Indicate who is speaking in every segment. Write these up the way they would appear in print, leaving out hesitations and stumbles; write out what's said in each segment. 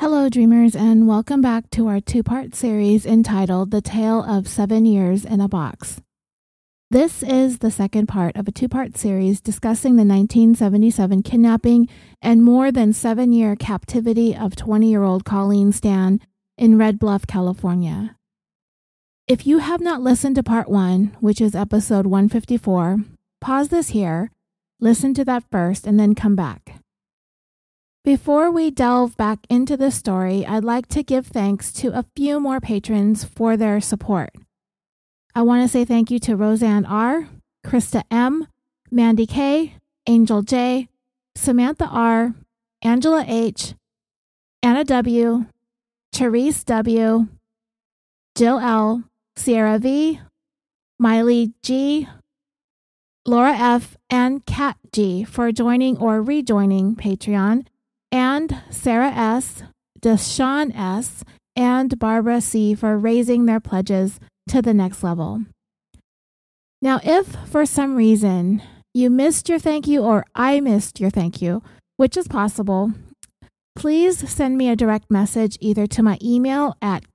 Speaker 1: Hello, dreamers, and welcome back to our two-part series entitled The Tale of 7 Years in a Box. This is the second part of a two-part series discussing the 1977 kidnapping and more than 7-year captivity of 20-year-old Colleen Stan in Red Bluff, California. If you have not listened to part 1, which is episode 154, pause this here, listen to that first, and then come back. Before we delve back into this story, I'd like to give thanks to a few more patrons for their support. I want to say thank you to Roseanne R., Krista M., Mandy K., Angel J., Samantha R., Angela H., Anna W., Therese W., Jill L., Sierra V., Miley G., Laura F., and Kat G. for joining or rejoining Patreon, and Sarah S., Deshawn S., and Barbara C. for raising their pledges to the next level. Now, if for some reason you missed your thank you or I missed your thank you, which is possible, please send me a direct message either to my email at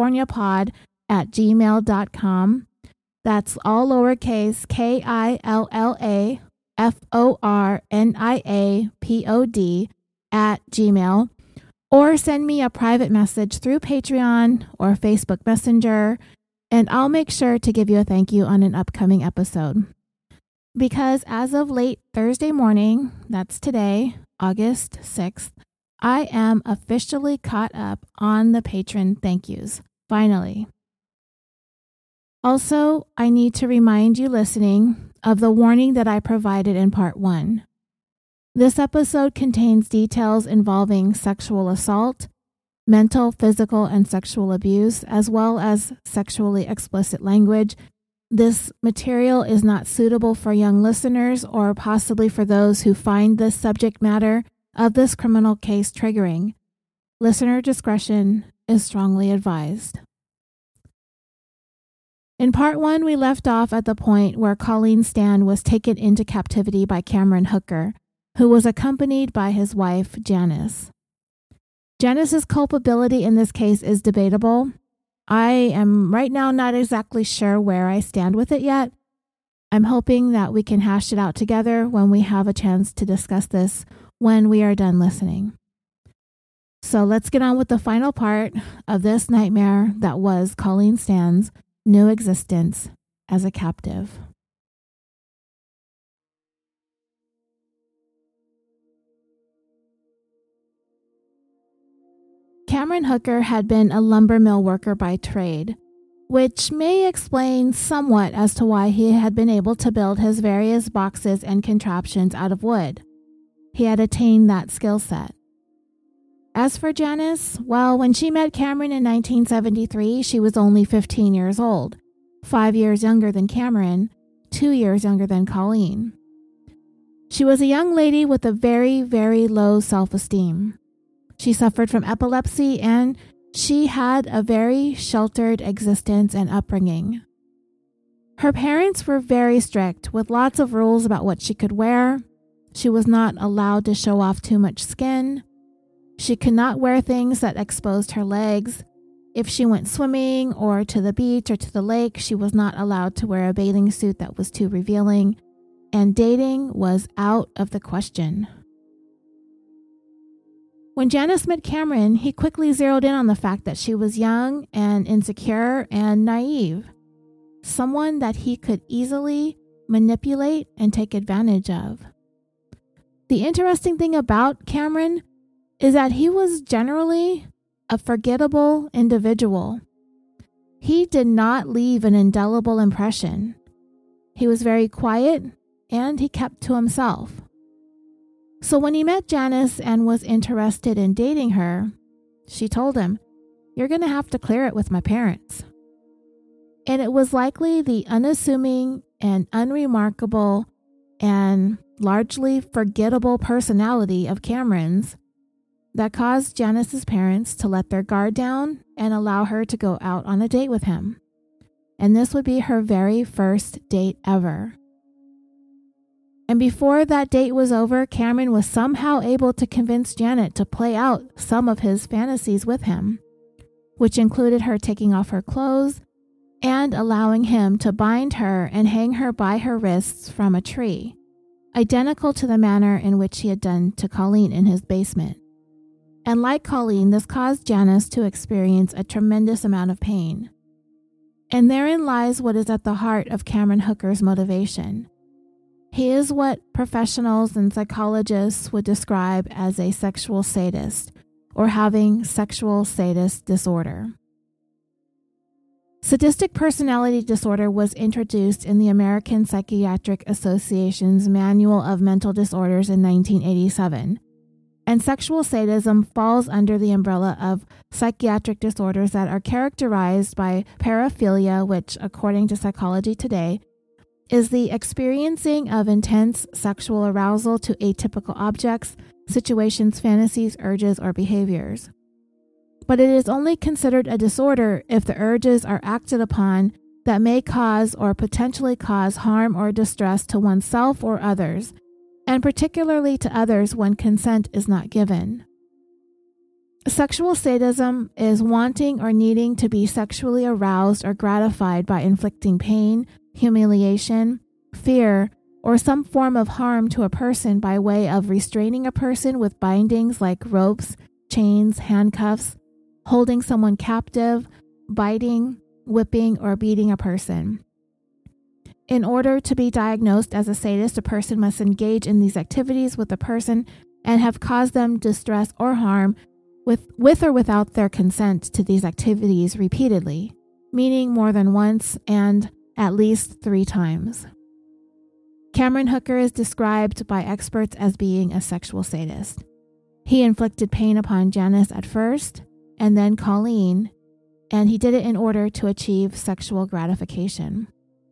Speaker 1: californiapod@gmail.com. That's all lowercase KILLAFORNIAPOD@gmail, or send me a private message through Patreon or Facebook Messenger, and I'll make sure to give you a thank you on an upcoming episode. Because as of late Thursday morning, that's today, August 6th, I am officially caught up on the patron thank yous, finally. Also, I need to remind you listening of the warning that I provided in part 1. This episode contains details involving sexual assault, mental, physical, and sexual abuse, as well as sexually explicit language. This material is not suitable for young listeners or possibly for those who find this subject matter of this criminal case triggering. Listener discretion is strongly advised. In part 1, we left off at the point where Colleen Stan was taken into captivity by Cameron Hooker, who was accompanied by his wife, Janice. Janice's culpability in this case is debatable. I am right now not exactly sure where I stand with it yet. I'm hoping that we can hash it out together when we have a chance to discuss this when we are done listening. So let's get on with the final part of this nightmare that was Colleen Stan's new existence as a captive. Cameron Hooker had been a lumber mill worker by trade, which may explain somewhat as to why he had been able to build his various boxes and contraptions out of wood. He had attained that skill set. As for Janice, well, when she met Cameron in 1973, she was only 15 years old, 5 years younger than Cameron, 2 years younger than Colleen. She was a young lady with a very, very low self-esteem. She suffered from epilepsy, and she had a very sheltered existence and upbringing. Her parents were very strict, with lots of rules about what she could wear. She was not allowed to show off too much skin. She could not wear things that exposed her legs. If she went swimming or to the beach or to the lake, she was not allowed to wear a bathing suit that was too revealing, and dating was out of the question. When Janice met Cameron, he quickly zeroed in on the fact that she was young and insecure and naive, someone that he could easily manipulate and take advantage of. The interesting thing about Cameron is that he was generally a forgettable individual. He did not leave an indelible impression. He was very quiet and he kept to himself. So when he met Janice and was interested in dating her, she told him, "You're going to have to clear it with my parents." And it was likely the unassuming and unremarkable and largely forgettable personality of Cameron's that caused Janice's parents to let their guard down and allow her to go out on a date with him. And this would be her very first date ever. And before that date was over, Cameron was somehow able to convince Janet to play out some of his fantasies with him, which included her taking off her clothes and allowing him to bind her and hang her by her wrists from a tree, identical to the manner in which he had done to Colleen in his basement. And like Colleen, this caused Janice to experience a tremendous amount of pain. And therein lies what is at the heart of Cameron Hooker's motivation. He is what professionals and psychologists would describe as a sexual sadist, or having sexual sadist disorder. Sadistic personality disorder was introduced in the American Psychiatric Association's Manual of Mental Disorders in 1987, and sexual sadism falls under the umbrella of psychiatric disorders that are characterized by paraphilia, which, according to Psychology Today, is the experiencing of intense sexual arousal to atypical objects, situations, fantasies, urges, or behaviors. But it is only considered a disorder if the urges are acted upon that may cause or potentially cause harm or distress to oneself or others, and particularly to others when consent is not given. Sexual sadism is wanting or needing to be sexually aroused or gratified by inflicting pain, humiliation, fear, or some form of harm to a person by way of restraining a person with bindings like ropes, chains, handcuffs, holding someone captive, biting, whipping, or beating a person. In order to be diagnosed as a sadist, a person must engage in these activities with the person and have caused them distress or harm with or without their consent to these activities repeatedly, meaning more than once and at least 3 times. Cameron Hooker is described by experts as being a sexual sadist. He inflicted pain upon Janice at first, and then Colleen, and he did it in order to achieve sexual gratification.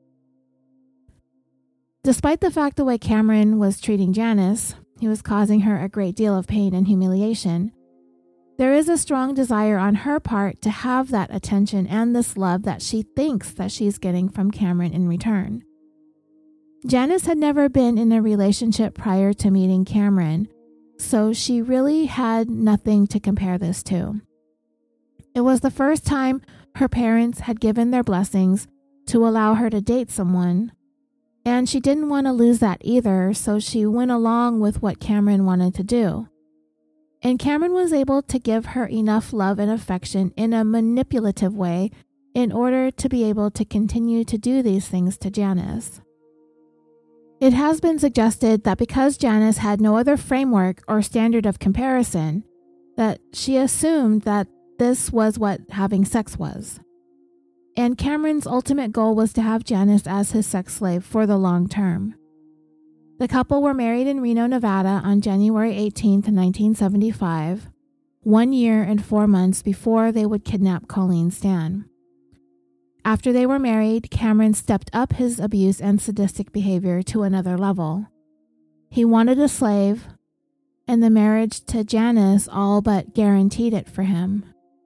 Speaker 1: Despite the fact the way Cameron was treating Janice, he was causing her a great deal of pain and humiliation, there is a strong desire on her part to have that attention and this love that she thinks that she's getting from Cameron in return. Janice had never been in a relationship prior to meeting Cameron, so she really had nothing to compare this to. It was the first time her parents had given their blessings to allow her to date someone, and she didn't want to lose that either, so she went along with what Cameron wanted to do. And Cameron was able to give her enough love and affection in a manipulative way in order to be able to continue to do these things to Janice. It has been suggested that because Janice had no other framework or standard of comparison, that she assumed that this was what having sex was. And Cameron's ultimate goal was to have Janice as his sex slave for the long term. The couple were married in Reno, Nevada on January 18, 1975, 1 year and 4 months before they would kidnap Colleen Stan. After they were married, Cameron stepped up his abuse and sadistic behavior to another level. He wanted a slave, and the marriage to Janice all but guaranteed it for him.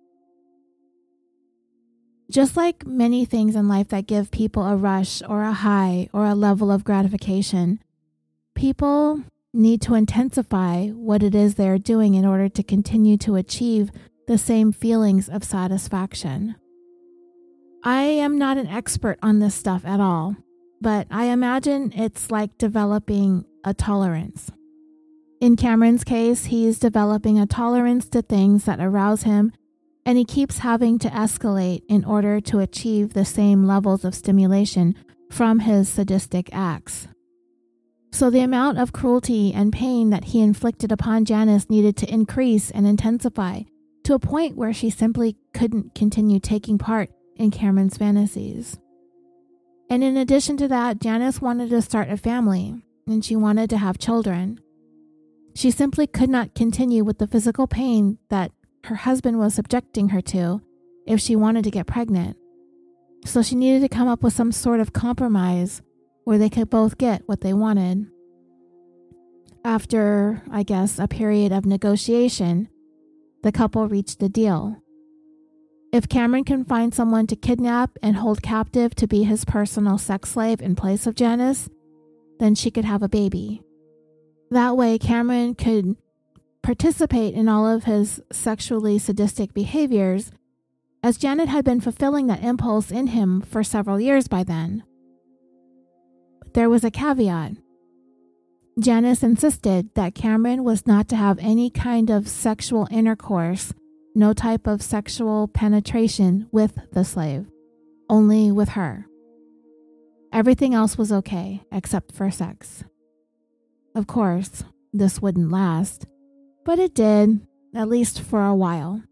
Speaker 1: Just like many things in life that give people a rush or a high or a level of gratification, people need to intensify what it is they're doing in order to continue to achieve the same feelings of satisfaction. I am not an expert on this stuff at all, but I imagine it's like developing a tolerance. In Cameron's case, he's developing a tolerance to things that arouse him, and he keeps having to escalate in order to achieve the same levels of stimulation from his sadistic acts. So the amount of cruelty and pain that he inflicted upon Janice needed to increase and intensify to a point where she simply couldn't continue taking part in Cameron's fantasies. And in addition to that, Janice wanted to start a family, and she wanted to have children. She simply could not continue with the physical pain that her husband was subjecting her to if she wanted to get pregnant. So she needed to come up with some sort of compromise where they could both get what they wanted. After, I guess, a period of negotiation, the couple reached a deal. If Cameron can find someone to kidnap and hold captive to be his personal sex slave in place of Janice, then she could have a baby. That way, Cameron could participate in all of his sexually sadistic behaviors, as Janet had been fulfilling that impulse in him for several years by then. But there was a caveat. Janice insisted that Cameron was not to have any kind of sexual intercourse, no type of sexual penetration with the slave, only with her. Everything else was okay, except for sex. Of course, this wouldn't last, but it did, at least for a while.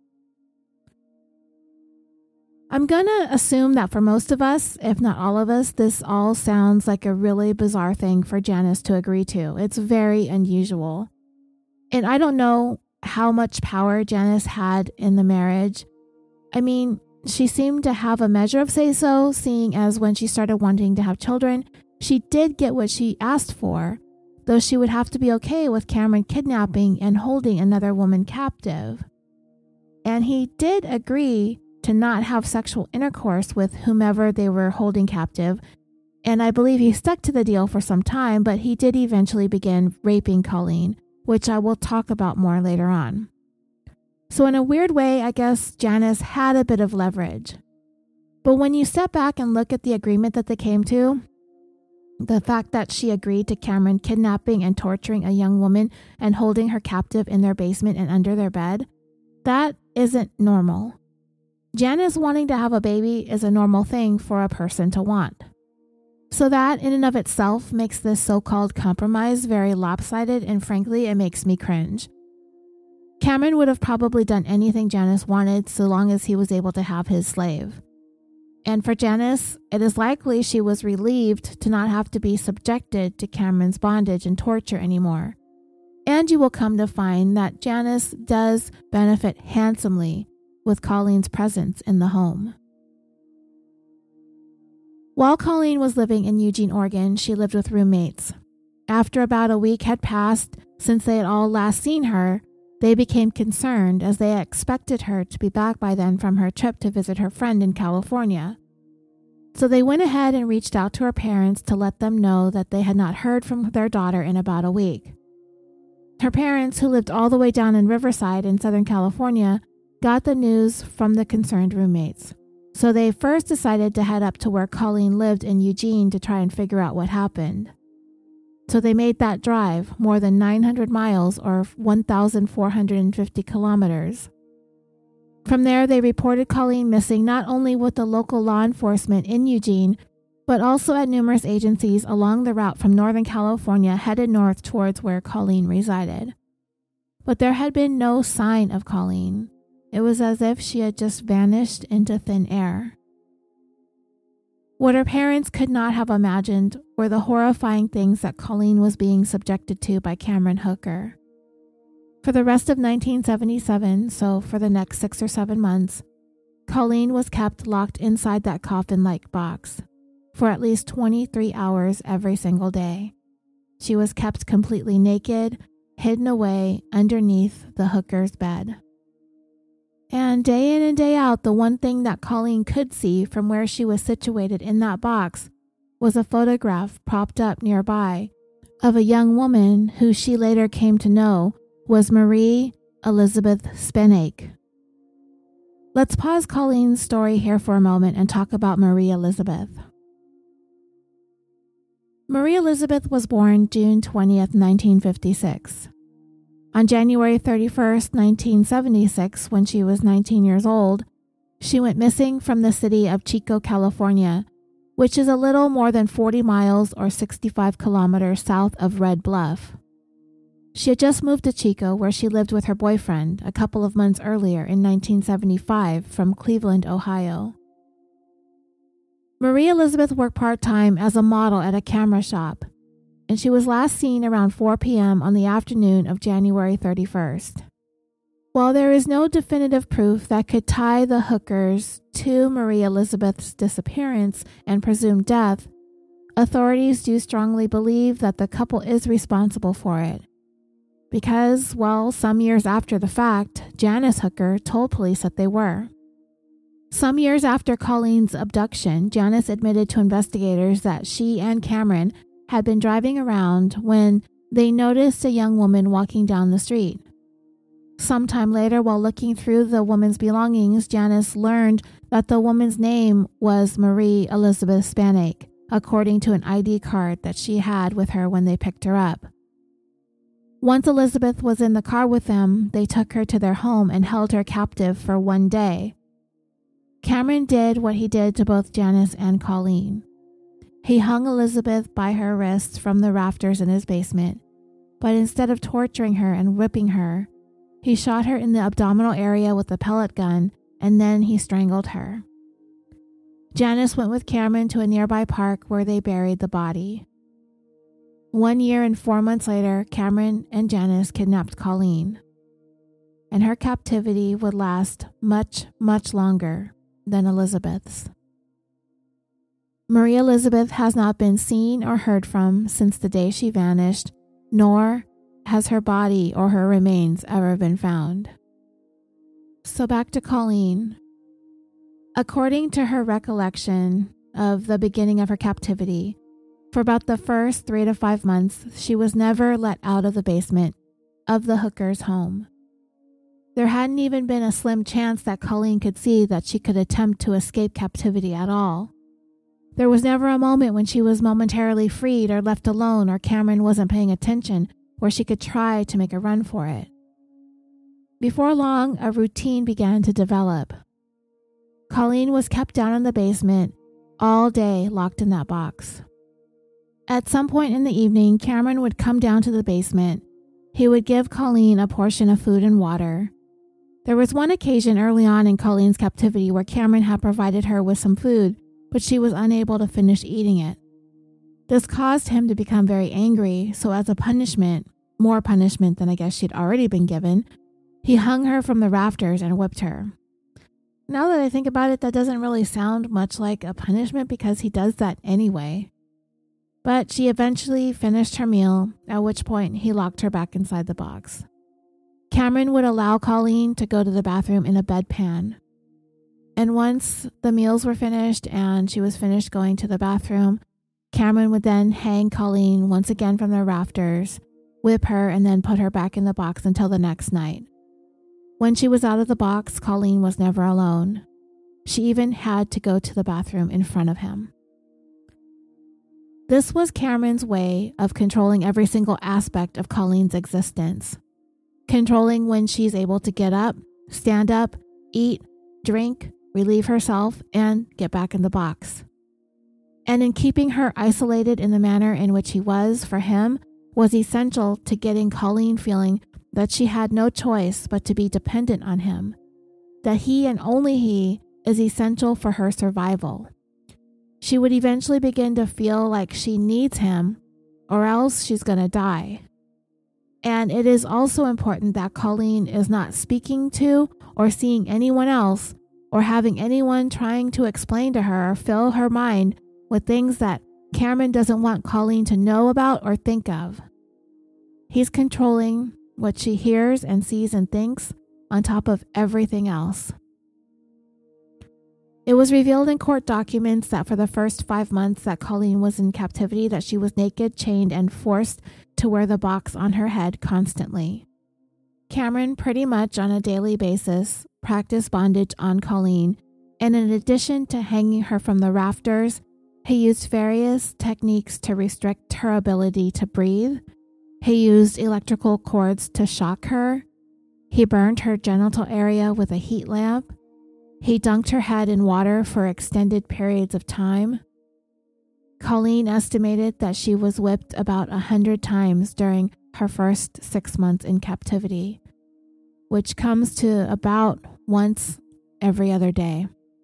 Speaker 1: I'm gonna assume that for most of us, if not all of us, this all sounds like a really bizarre thing for Janice to agree to. It's very unusual. And I don't know how much power Janice had in the marriage. I mean, she seemed to have a measure of say-so, seeing as when she started wanting to have children, she did get what she asked for, though she would have to be okay with Cameron kidnapping and holding another woman captive. And he did agree to not have sexual intercourse with whomever they were holding captive, and I believe he stuck to the deal for some time, but he did eventually begin raping Colleen, which I will talk about more later on. So in a weird way, I guess Janice had a bit of leverage. But when you step back and look at the agreement that they came to, the fact that she agreed to Cameron kidnapping and torturing a young woman and holding her captive in their basement and under their bed, that isn't normal. Janice wanting to have a baby is a normal thing for a person to want. So that in and of itself makes this so-called compromise very lopsided, and frankly, it makes me cringe. Cameron would have probably done anything Janice wanted so long as he was able to have his slave. And for Janice, it is likely she was relieved to not have to be subjected to Cameron's bondage and torture anymore. And you will come to find that Janice does benefit handsomely with Colleen's presence in the home. While Colleen was living in Eugene, Oregon, she lived with roommates. After about a week had passed since they had all last seen her, they became concerned as they expected her to be back by then from her trip to visit her friend in California. So they went ahead and reached out to her parents to let them know that they had not heard from their daughter in about a week. Her parents, who lived all the way down in Riverside in Southern California, got the news from the concerned roommates. So they first decided to head up to where Colleen lived in Eugene to try and figure out what happened. So they made that drive, more than 900 miles or 1,450 kilometers. From there, they reported Colleen missing not only with the local law enforcement in Eugene, but also at numerous agencies along the route from Northern California headed north towards where Colleen resided. But there had been no sign of Colleen. It was as if she had just vanished into thin air. What her parents could not have imagined were the horrifying things that Colleen was being subjected to by Cameron Hooker. For the rest of 1977, so for the next 6 or 7 months, Colleen was kept locked inside that coffin-like box for at least 23 hours every single day. She was kept completely naked, hidden away underneath the Hooker's bed. And day in and day out, the one thing that Colleen could see from where she was situated in that box was a photograph propped up nearby of a young woman who she later came to know was Marie Elizabeth Spenake. Let's pause Colleen's story here for a moment and talk about Marie Elizabeth. Marie Elizabeth was born June 20th, 1956. On January 31st, 1976, when she was 19 years old, she went missing from the city of Chico, California, which is a little more than 40 miles or 65 kilometers south of Red Bluff. She had just moved to Chico, where she lived with her boyfriend a couple of months earlier in 1975 from Cleveland, Ohio. Marie Elizabeth worked part-time as a model at a camera shop, and she was last seen around 4 p.m. on the afternoon of January 31st. While there is no definitive proof that could tie the Hookers to Marie Elizabeth's disappearance and presumed death, authorities do strongly believe that the couple is responsible for it. Because, well, some years after the fact, Janice Hooker told police that they were. Some years after Colleen's abduction, Janice admitted to investigators that she and Cameron had been driving around when they noticed a young woman walking down the street. Sometime later, while looking through the woman's belongings, Janice learned that the woman's name was Marie Elizabeth Spanak, according to an ID card that she had with her when they picked her up. Once Elizabeth was in the car with them, they took her to their home and held her captive for 1 day. Cameron did what he did to both Janice and Colleen. He hung Elizabeth by her wrists from the rafters in his basement, but instead of torturing her and whipping her, he shot her in the abdominal area with a pellet gun, and then he strangled her. Janice went with Cameron to a nearby park where they buried the body. 1 year and 4 months later, Cameron and Janice kidnapped Colleen, and her captivity would last much, much longer than Elizabeth's. Marie Elizabeth has not been seen or heard from since the day she vanished, nor has her body or her remains ever been found. So back to Colleen. According to her recollection of the beginning of her captivity, for about the first 3 to 5 months, she was never let out of the basement of the hooker's home. There hadn't even been a slim chance that Colleen could see that she could attempt to escape captivity at all. There was never a moment when she was momentarily freed or left alone or Cameron wasn't paying attention where she could try to make a run for it. Before long, a routine began to develop. Colleen was kept down in the basement all day, locked in that box. At some point in the evening, Cameron would come down to the basement. He would give Colleen a portion of food and water. There was one occasion early on in Colleen's captivity where Cameron had provided her with some food, but she was unable to finish eating it. This caused him to become very angry, so as a punishment, more punishment than I guess she'd already been given, he hung her from the rafters and whipped her. Now that I think about it, that doesn't really sound much like a punishment because he does that anyway. But she eventually finished her meal, at which point he locked her back inside the box. Cameron would allow Colleen to go to the bathroom in a bedpan. And once the meals were finished and she was finished going to the bathroom, Cameron would then hang Colleen once again from the rafters, whip her, and then put her back in the box until the next night. When she was out of the box, Colleen was never alone. She even had to go to the bathroom in front of him. This was Cameron's way of controlling every single aspect of Colleen's existence. Controlling when she's able to get up, stand up, eat, drink, relieve herself, and get back in the box. And in keeping her isolated in the manner in which he was, for him, was essential to getting Colleen feeling that she had no choice but to be dependent on him, that he and only he is essential for her survival. She would eventually begin to feel like she needs him, or else she's going to die. And it is also important that Colleen is not speaking to or seeing anyone else or having anyone trying to explain to her or fill her mind with things that Cameron doesn't want Colleen to know about or think of. He's controlling what she hears and sees and thinks on top of everything else. It was revealed in court documents that for the first 5 months that Colleen was in captivity, that she was naked, chained, and forced to wear the box on her head constantly. Cameron pretty much on a daily basis practiced bondage on Colleen, and in addition to hanging her from the rafters, he used various techniques to restrict her ability to breathe. He used electrical cords to shock her. He burned her genital area with a heat lamp. He dunked her head in water for extended periods of time. Colleen estimated that she was whipped about 100 times during her first 6 months in captivity, which comes to about once every other day.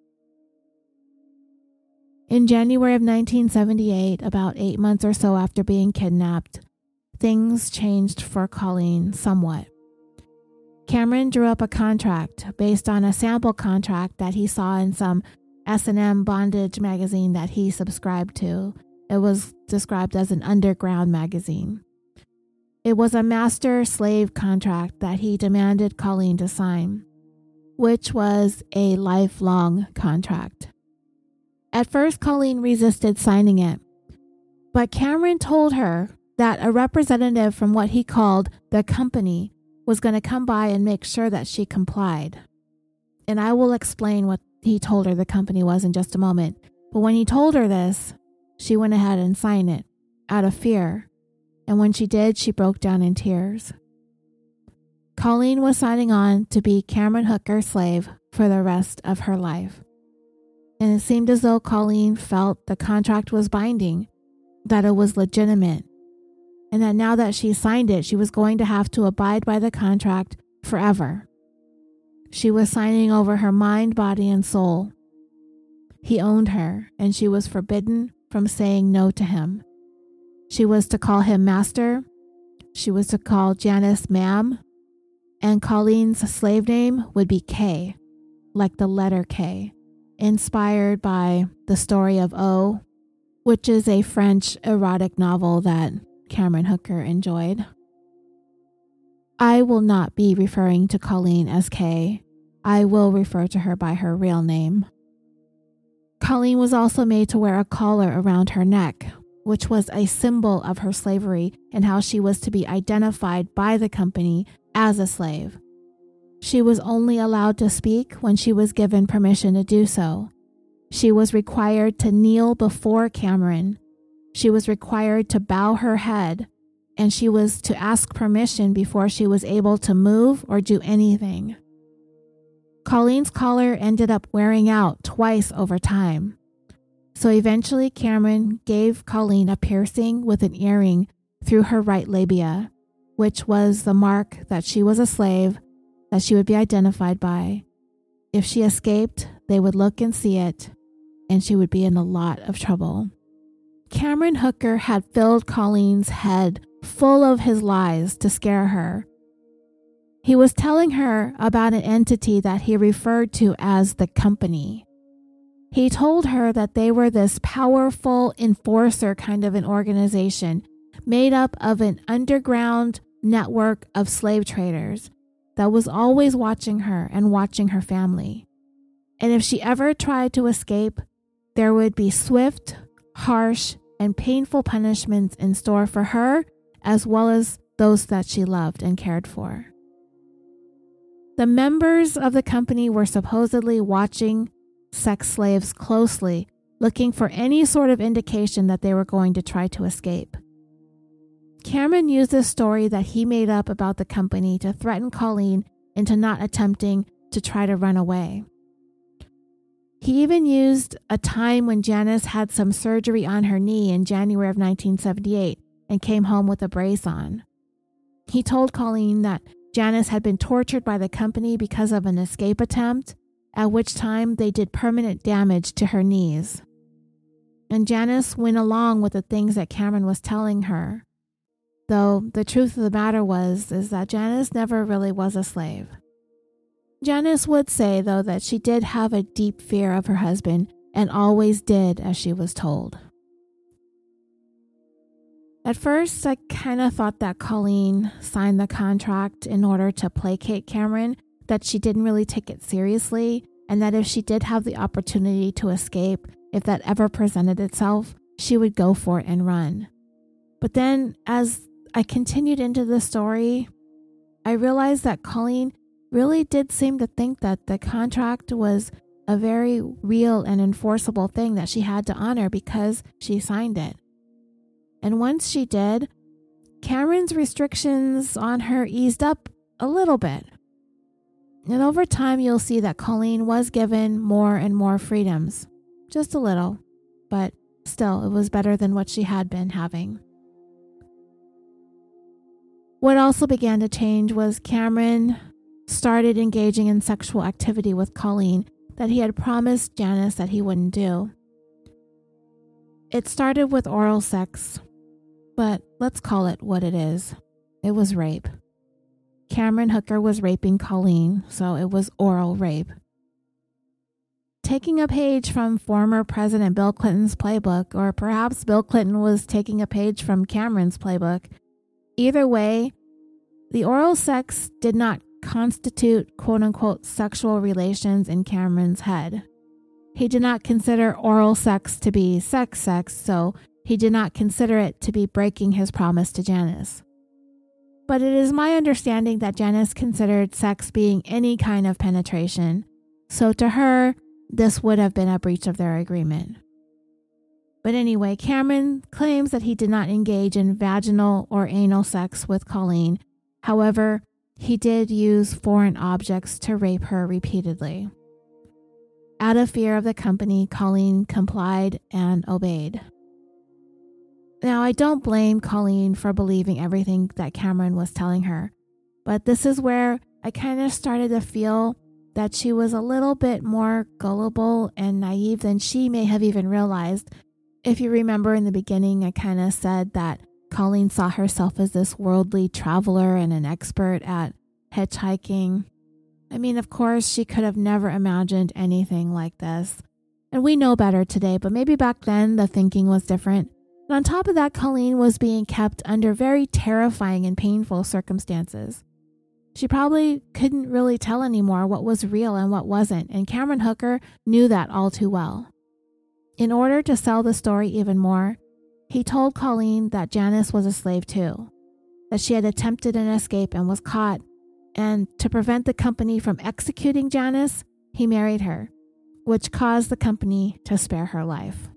Speaker 1: In January of 1978, about 8 months or so after being kidnapped, things changed for Colleen somewhat. Cameron drew up a contract based on a sample contract that he saw in some S&M bondage magazine that he subscribed to. It was described as an underground magazine. It was a master-slave contract that he demanded Colleen to sign, which was a lifelong contract. At first, Colleen resisted signing it, But Cameron told her that a representative from what he called the company was going to come by and make sure that she complied. And I will explain what he told her the company was in just a moment. But when he told her this, she went ahead and signed it out of fear. And when she did, she broke down in tears. Colleen was signing on to be Cameron Hooker's slave for the rest of her life. And it seemed as though Colleen felt the contract was binding, that it was legitimate, and that now that she signed it, she was going to have to abide by the contract forever. She was signing over her mind, body, and soul. He owned her, and she was forbidden from saying no to him. She was to call him master. She was to call Janice ma'am, and Colleen's slave name would be K, like the letter K, inspired by the story of O, which is a French erotic novel that Cameron Hooker enjoyed. I will not be referring to Colleen as K. I will refer to her by her real name. Colleen was also made to wear a collar around her neck, which was a symbol of her slavery and how she was to be identified by the company as a slave. She was only allowed to speak when she was given permission to do so. She was required to kneel before Cameron. She was required to bow her head, and she was to ask permission before she was able to move or do anything. Colleen's collar ended up wearing out twice over time. So eventually Cameron gave Colleen a piercing with an earring through her right labia, which was the mark that she was a slave, that she would be identified by. If she escaped, they would look and see it, and she would be in a lot of trouble. Cameron Hooker had filled Colleen's head full of his lies to scare her. He was telling her about an entity that he referred to as the company. He told her that they were this powerful enforcer kind of an organization made up of an underground network of slave traders that was always watching her and watching her family. And if she ever tried to escape, there would be swift, harsh, and painful punishments in store for her, as well as those that she loved and cared for. The members of the company were supposedly watching sex slaves closely, looking for any sort of indication that they were going to try to escape. Cameron used this story that he made up about the company to threaten Colleen into not attempting to try to run away. He even used a time when Janice had some surgery on her knee in January of 1978 and came home with a brace on. He told Colleen that Janice had been tortured by the company because of an escape attempt, at which time they did permanent damage to her knees. And Janice went along with the things that Cameron was telling her, though the truth of the matter is that Janice never really was a slave. Janice would say, though, that she did have a deep fear of her husband and always did as she was told. At first, I kind of thought that Colleen signed the contract in order to placate Cameron, that she didn't really take it seriously, and that if she did have the opportunity to escape, if that ever presented itself, she would go for it and run. But then, as I continued into the story, I realized that Colleen really did seem to think that the contract was a very real and enforceable thing that she had to honor because she signed it. And once she did, Cameron's restrictions on her eased up a little bit. And over time, you'll see that Colleen was given more and more freedoms. Just a little, but still, it was better than what she had been having. What also began to change was Cameron started engaging in sexual activity with Colleen that he had promised Janice that he wouldn't do. It started with oral sex, but let's call it what it is. It was rape. Cameron Hooker was raping Colleen, so it was oral rape. Taking a page from former President Bill Clinton's playbook, or perhaps Bill Clinton was taking a page from Cameron's playbook. Either way, the oral sex did not constitute quote-unquote sexual relations in Cameron's head. He did not consider oral sex to be sex, so he did not consider it to be breaking his promise to Janice. But it is my understanding that Janice considered sex being any kind of penetration, so to her, this would have been a breach of their agreement. But anyway, Cameron claims that he did not engage in vaginal or anal sex with Colleen. However, he did use foreign objects to rape her repeatedly. Out of fear of the company, Colleen complied and obeyed. Now, I don't blame Colleen for believing everything that Cameron was telling her, but this is where I kind of started to feel that she was a little bit more gullible and naive than she may have even realized. If you remember in the beginning, I kind of said that Colleen saw herself as this worldly traveler and an expert at hitchhiking. I mean, of course, she could have never imagined anything like this. And we know better today, but maybe back then the thinking was different. And on top of that, Colleen was being kept under very terrifying and painful circumstances. She probably couldn't really tell anymore what was real and what wasn't, and Cameron Hooker knew that all too well. In order to sell the story even more, he told Colleen that Janice was a slave too, that she had attempted an escape and was caught, and to prevent the company from executing Janice, he married her, which caused the company to spare her life.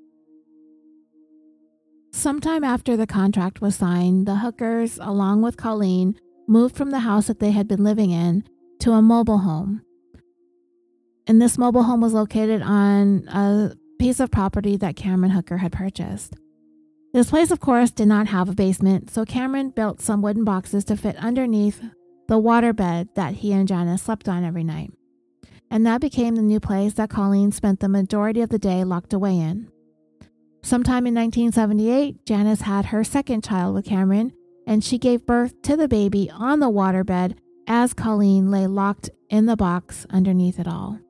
Speaker 1: Sometime after the contract was signed, the Hookers, along with Colleen, moved from the house that they had been living in to a mobile home. And this mobile home was located on a piece of property that Cameron Hooker had purchased. This place, of course, did not have a basement, so Cameron built some wooden boxes to fit underneath the waterbed that he and Janice slept on every night. And that became the new place that Colleen spent the majority of the day locked away in. Sometime in 1978, Janice had her second child with Cameron, and she gave birth to the baby on the waterbed as Colleen lay locked in the box underneath it all.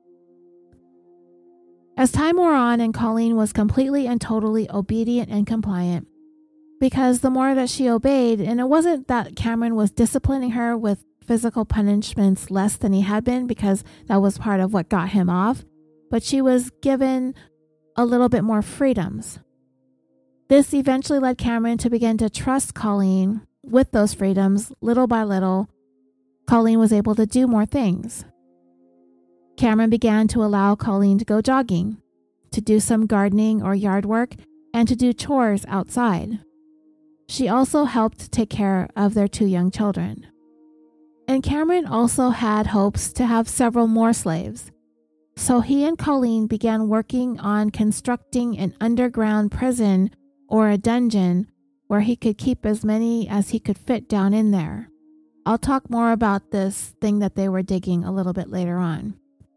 Speaker 1: As time wore on and Colleen was completely and totally obedient and compliant, because the more that she obeyed, and it wasn't that Cameron was disciplining her with physical punishments less than he had been, because that was part of what got him off, but she was given a little bit more freedoms. This eventually led Cameron to begin to trust Colleen with those freedoms. Little by little, Colleen was able to do more things. Cameron began to allow Colleen to go jogging, to do some gardening or yard work, and to do chores outside. She also helped take care of their 2 young children. And Cameron also had hopes to have several more slaves. So he and Colleen began working on constructing an underground prison or a dungeon where he could keep as many as he could fit down in there. I'll talk more about this thing that they were digging a little bit later on.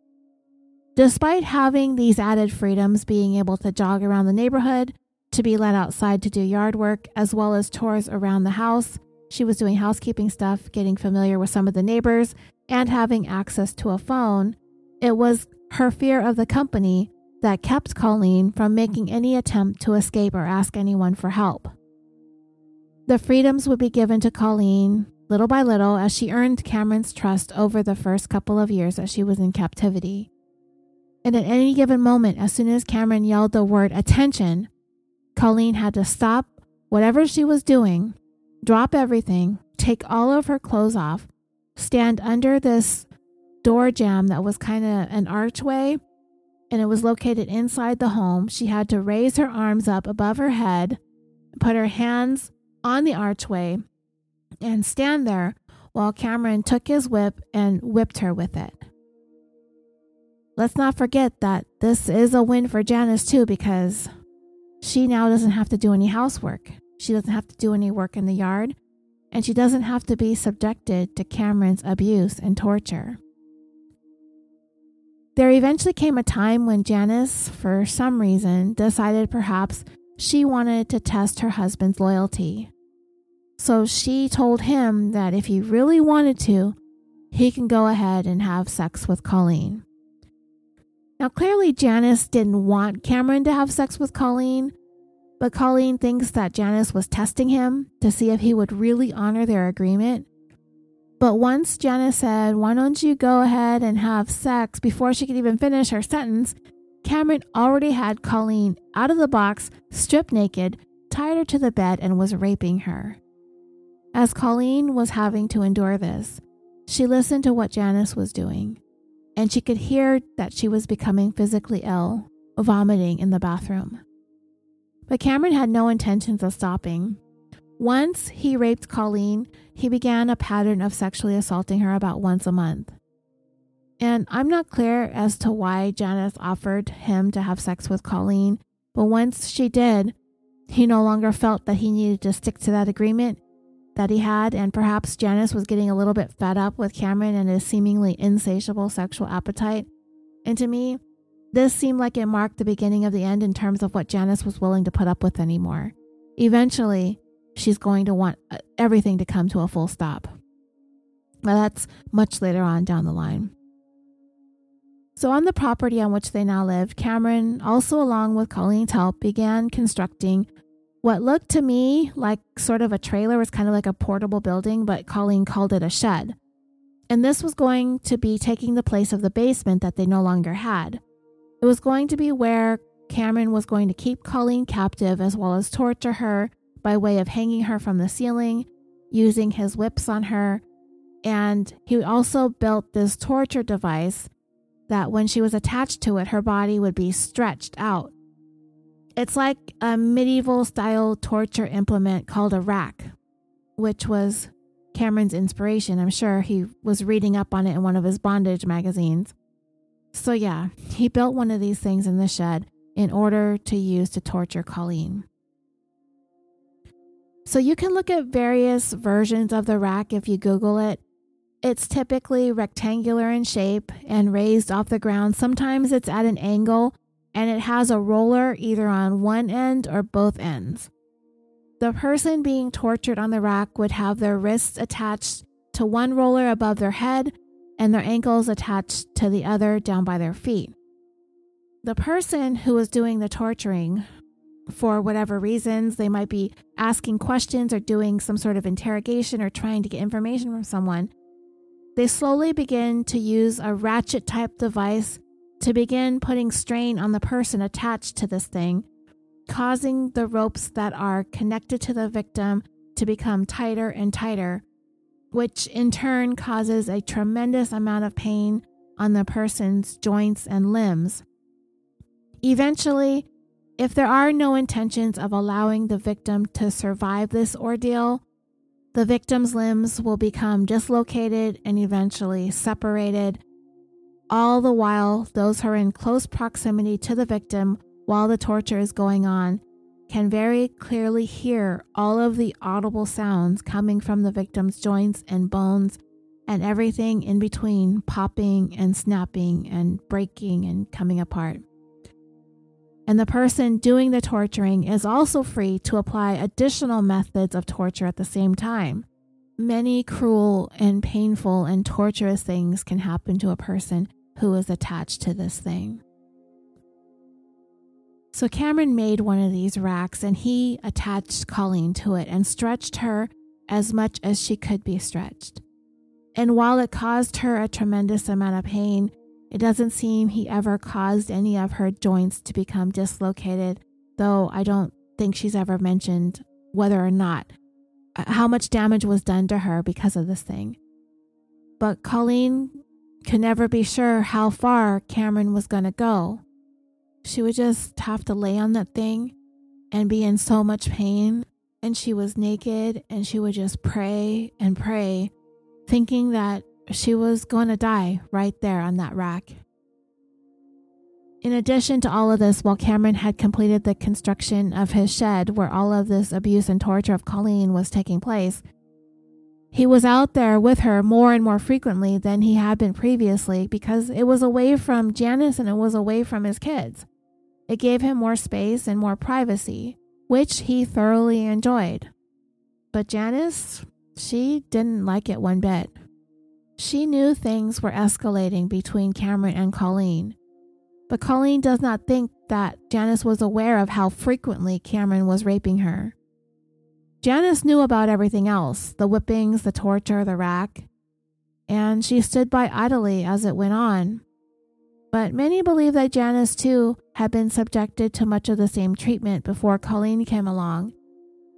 Speaker 1: Despite having these added freedoms, being able to jog around the neighborhood, to be let outside to do yard work, as well as chores around the house, she was doing housekeeping stuff, getting familiar with some of the neighbors, and having access to a phone. It was her fear of the company that kept Colleen from making any attempt to escape or ask anyone for help. The freedoms would be given to Colleen little by little as she earned Cameron's trust over the first couple of years that she was in captivity. And at any given moment, as soon as Cameron yelled the word attention, Colleen had to stop whatever she was doing, drop everything, take all of her clothes off, stand under this door jamb that was kind of an archway, and it was located inside the home. She had to raise her arms up above her head, put her hands on the archway, and stand there while Cameron took his whip and whipped her with it. Let's not forget that this is a win for Janice too, because she now doesn't have to do any housework. She doesn't have to do any work in the yard, and she doesn't have to be subjected to Cameron's abuse and torture. There eventually came a time when Janice, for some reason, decided perhaps she wanted to test her husband's loyalty. So she told him that if he really wanted to, he can go ahead and have sex with Colleen. Now, clearly Janice didn't want Cameron to have sex with Colleen, but Colleen thinks that Janice was testing him to see if he would really honor their agreement. But once Janice said, "Why don't you go ahead and have sex?" before she could even finish her sentence, Cameron already had Colleen out of the box, stripped naked, tied her to the bed and was raping her. As Colleen was having to endure this, she listened to what Janice was doing, and she could hear that she was becoming physically ill, vomiting in the bathroom. But Cameron had no intentions of stopping. Once he raped Colleen, he began a pattern of sexually assaulting her about once a month. And I'm not clear as to why Janice offered him to have sex with Colleen, but once she did, he no longer felt that he needed to stick to that agreement that he had, and perhaps Janice was getting a little bit fed up with Cameron and his seemingly insatiable sexual appetite. And to me, this seemed like it marked the beginning of the end in terms of what Janice was willing to put up with anymore. Eventually, she's going to want everything to come to a full stop. But that's much later on down the line. So on the property on which they now lived, Cameron, also along with Colleen's help, began constructing what looked to me like sort of a trailer. It was kind of like a portable building, but Colleen called it a shed. And this was going to be taking the place of the basement that they no longer had. It was going to be where Cameron was going to keep Colleen captive as well as torture her by way of hanging her from the ceiling, using his whips on her. And he also built this torture device that when she was attached to it, her body would be stretched out. It's like a medieval style torture implement called a rack, which was Cameron's inspiration. I'm sure he was reading up on it in one of his bondage magazines. So yeah, he built one of these things in the shed in order to use to torture Colleen. So you can look at various versions of the rack if you Google it. It's typically rectangular in shape and raised off the ground. Sometimes it's at an angle and it has a roller either on one end or both ends. The person being tortured on the rack would have their wrists attached to one roller above their head and their ankles attached to the other down by their feet. The person who was doing the torturing, for whatever reasons, they might be asking questions or doing some sort of interrogation or trying to get information from someone, they slowly begin to use a ratchet type device to begin putting strain on the person attached to this thing, causing the ropes that are connected to the victim to become tighter and tighter, which in turn causes a tremendous amount of pain on the person's joints and limbs. Eventually, if there are no intentions of allowing the victim to survive this ordeal, the victim's limbs will become dislocated and eventually separated. All the while, those who are in close proximity to the victim while the torture is going on can very clearly hear all of the audible sounds coming from the victim's joints and bones and everything in between popping and snapping and breaking and coming apart. And the person doing the torturing is also free to apply additional methods of torture at the same time. Many cruel and painful and torturous things can happen to a person who is attached to this thing. So Cameron made one of these racks and he attached Colleen to it and stretched her as much as she could be stretched. And while it caused her a tremendous amount of pain, it doesn't seem he ever caused any of her joints to become dislocated, though I don't think she's ever mentioned whether or not, how much damage was done to her because of this thing. But Colleen could never be sure how far Cameron was going to go. She would just have to lay on that thing and be in so much pain, and she was naked, and she would just pray and pray, thinking that she was going to die right there on that rack. In addition to all of this, while Cameron had completed the construction of his shed where all of this abuse and torture of Colleen was taking place, he was out there with her more and more frequently than he had been previously because it was away from Janice and it was away from his kids. It gave him more space and more privacy, which he thoroughly enjoyed. But Janice, she didn't like it one bit. She knew things were escalating between Cameron and Colleen, but Colleen does not think that Janice was aware of how frequently Cameron was raping her. Janice knew about everything else, the whippings, the torture, the rack, and she stood by idly as it went on. But many believe that Janice, too, had been subjected to much of the same treatment before Colleen came along,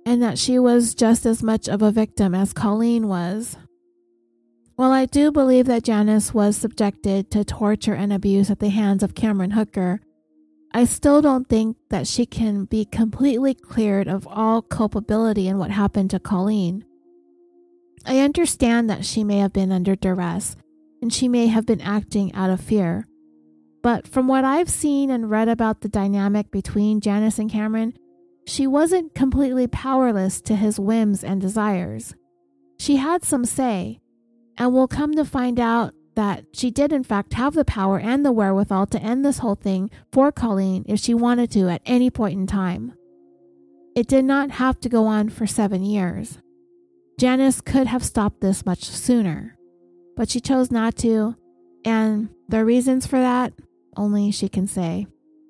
Speaker 1: and that she was just as much of a victim as Colleen was. While I do believe that Janice was subjected to torture and abuse at the hands of Cameron Hooker, I still don't think that she can be completely cleared of all culpability in what happened to Colleen. I understand that she may have been under duress, and she may have been acting out of fear. But from what I've seen and read about the dynamic between Janice and Cameron, she wasn't completely powerless to his whims and desires. She had some say, and we'll come to find out that she did in fact have the power and the wherewithal to end this whole thing for Colleen if she wanted to at any point in time. It did not have to go on for 7 years. Janice could have stopped this much sooner, but she chose not to, and the reasons for that, only she can say.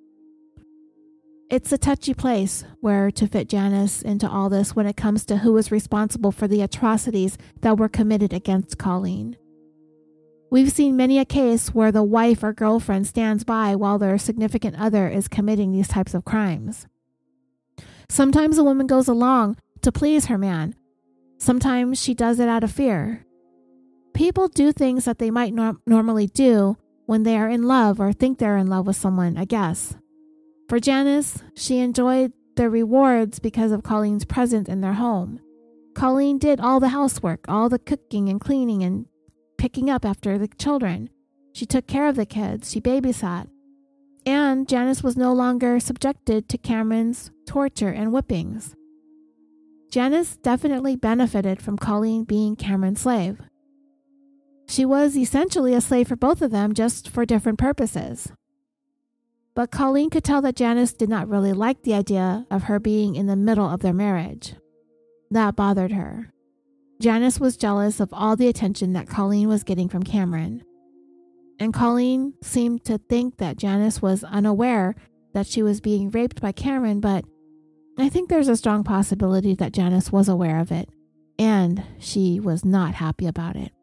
Speaker 1: It's a touchy place where to fit Janice into all this when it comes to who was responsible for the atrocities that were committed against Colleen. We've seen many a case where the wife or girlfriend stands by while their significant other is committing these types of crimes. Sometimes a woman goes along to please her man. Sometimes she does it out of fear. People do things that they might normally do when they are in love or think they're in love with someone, I guess. For Janice, she enjoyed the rewards because of Colleen's presence in their home. Colleen did all the housework, all the cooking and cleaning and picking up after the children. She took care of the kids. She babysat. And Janice was no longer subjected to Cameron's torture and whippings. Janice definitely benefited from Colleen being Cameron's slave. She was essentially a slave for both of them, just for different purposes. But Colleen could tell that Janice did not really like the idea of her being in the middle of their marriage. That bothered her. Janice was jealous of all the attention that Colleen was getting from Cameron. And Colleen seemed to think that Janice was unaware that she was being raped by Cameron, but I think there's a strong possibility that Janice was aware of it, and she was not happy about it.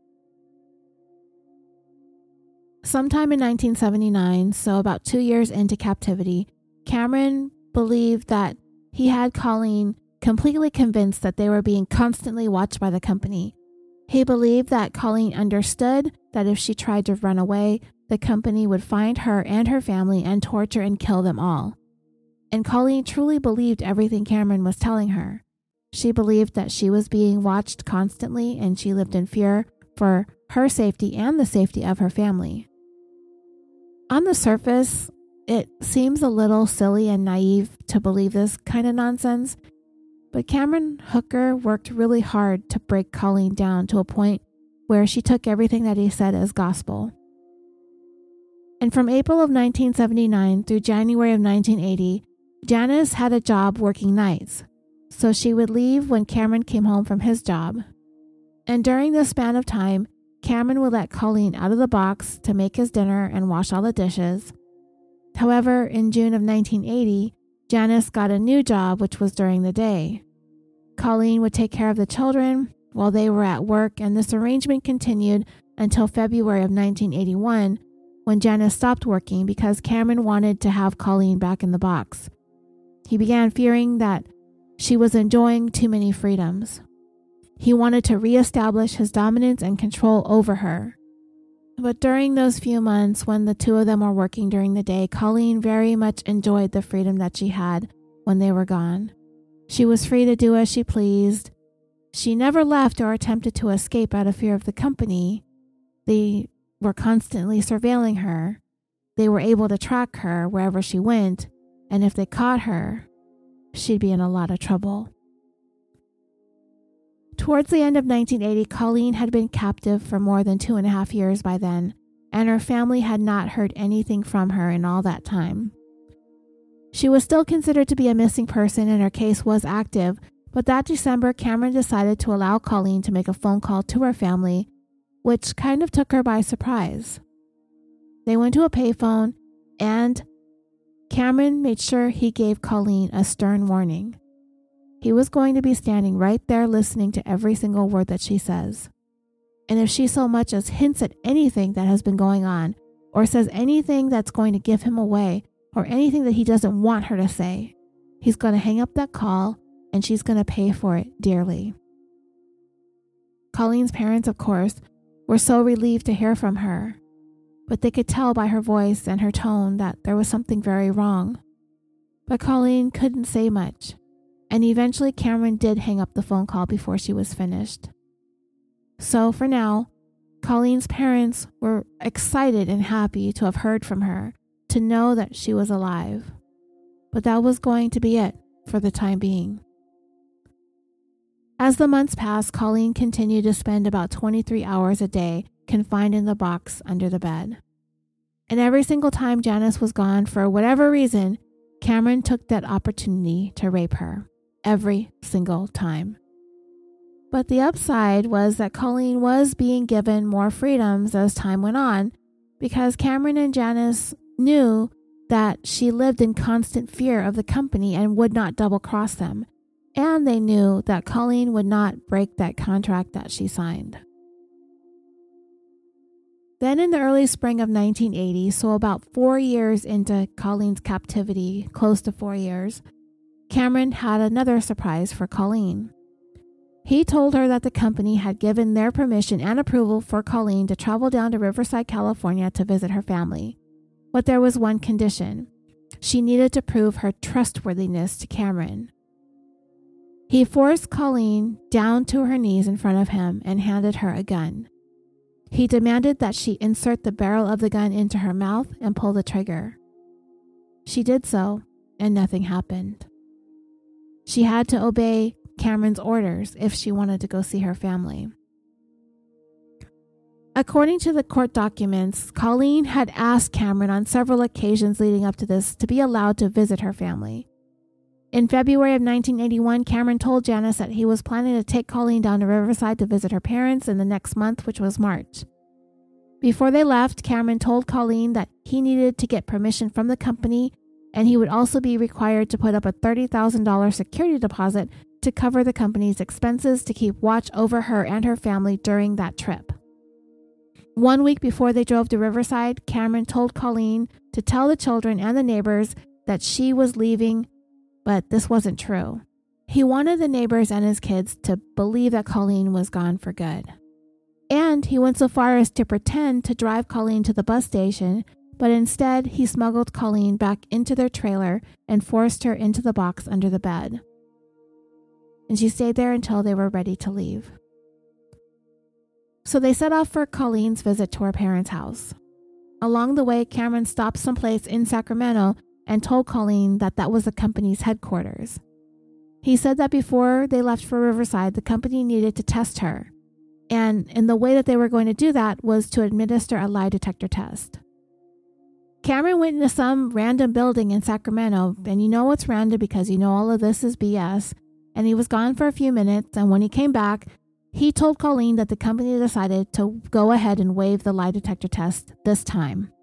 Speaker 1: Sometime in 1979, so about 2 years into captivity, Cameron believed that he had Colleen completely convinced that they were being constantly watched by the company. He believed that Colleen understood that if she tried to run away, the company would find her and her family and torture and kill them all. And Colleen truly believed everything Cameron was telling her. She believed that she was being watched constantly, and she lived in fear for her safety and the safety of her family. On the surface, it seems a little silly and naive to believe this kind of nonsense, but Cameron Hooker worked really hard to break Colleen down to a point where she took everything that he said as gospel. And from April of 1979 through January of 1980, Janice had a job working nights, so she would leave when Cameron came home from his job. And during this span of time, Cameron would let Colleen out of the box to make his dinner and wash all the dishes. However, in June of 1980, Janice got a new job, which was during the day. Colleen would take care of the children while they were at work, and this arrangement continued until February of 1981, when Janice stopped working because Cameron wanted to have Colleen back in the box. He began fearing that she was enjoying too many freedoms. He wanted to reestablish his dominance and control over her. But during those few months when the two of them were working during the day, Colleen very much enjoyed the freedom that she had when they were gone. She was free to do as she pleased. She never left or attempted to escape out of fear of the company. They were constantly surveilling her. They were able to track her wherever she went, and if they caught her, she'd be in a lot of trouble. Towards the end of 1980, Colleen had been captive for more than 2.5 years by then, and her family had not heard anything from her in all that time. She was still considered to be a missing person and her case was active, but that December, Cameron decided to allow Colleen to make a phone call to her family, which kind of took her by surprise. They went to a payphone, and Cameron made sure he gave Colleen a stern warning. He was going to be standing right there listening to every single word that she says. And if she so much as hints at anything that has been going on, or says anything that's going to give him away, or anything that he doesn't want her to say, he's going to hang up that call and she's going to pay for it dearly. Colleen's parents, of course, were so relieved to hear from her, but they could tell by her voice and her tone that there was something very wrong. But Colleen couldn't say much, and eventually Cameron did hang up the phone call before she was finished. So for now, Colleen's parents were excited and happy to have heard from her, to know that she was alive. But that was going to be it for the time being. As the months passed, Colleen continued to spend about 23 hours a day confined in the box under the bed. And every single time Janice was gone for whatever reason, Cameron took that opportunity to rape her. Every single time. But the upside was that Colleen was being given more freedoms as time went on, because Cameron and Janice knew that she lived in constant fear of the company and would not double-cross them. And they knew that Colleen would not break that contract that she signed. Then in the early spring of 1980, so about 4 years into Colleen's captivity, close to 4 years, Cameron had another surprise for Colleen. He told her that the company had given their permission and approval for Colleen to travel down to Riverside, California to visit her family. But there was one condition. She needed to prove her trustworthiness to Cameron. He forced Colleen down to her knees in front of him and handed her a gun. He demanded that she insert the barrel of the gun into her mouth and pull the trigger. She did so, and nothing happened. She had to obey Cameron's orders if she wanted to go see her family. According to the court documents, Colleen had asked Cameron on several occasions leading up to this to be allowed to visit her family. In February of 1981, Cameron told Janice that he was planning to take Colleen down to Riverside to visit her parents in the next month, which was March. Before they left, Cameron told Colleen that he needed to get permission from the company, and he would also be required to put up a $30,000 security deposit to cover the company's expenses to keep watch over her and her family during that trip. 1 week before they drove to Riverside, Cameron told Colleen to tell the children and the neighbors that she was leaving, but this wasn't true. He wanted the neighbors and his kids to believe that Colleen was gone for good. And he went so far as to pretend to drive Colleen to the bus station, but instead he smuggled Colleen back into their trailer and forced her into the box under the bed. And she stayed there until they were ready to leave. So they set off for Colleen's visit to her parents' house. Along the way, Cameron stopped someplace in Sacramento and told Colleen that that was the company's headquarters. He said that before they left for Riverside, the company needed to test her. And the way that they were going to do that was to administer a lie detector test. Cameron went into some random building in Sacramento, and you know it's random because you know all of this is BS, and he was gone for a few minutes, and when he came back, he told Colleen that the company decided to go ahead and waive the lie detector test this time.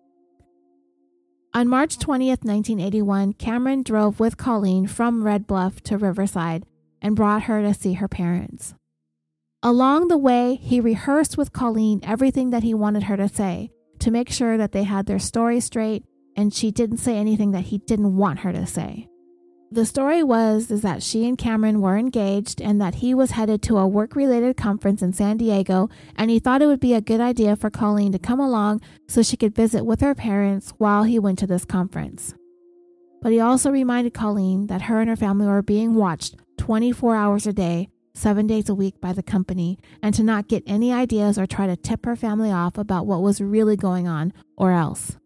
Speaker 1: On March 20th, 1981, Cameron drove with Colleen from Red Bluff to Riverside and brought her to see her parents. Along the way, he rehearsed with Colleen everything that he wanted her to say to make sure that they had their story straight and she didn't say anything that he didn't want her to say. The story is that she and Cameron were engaged and that he was headed to a work-related conference in San Diego, and he thought it would be a good idea for Colleen to come along so she could visit with her parents while he went to this conference. But he also reminded Colleen that her and her family were being watched 24 hours a day, 7 days a week by the company, and to not get any ideas or try to tip her family off about what was really going on or else.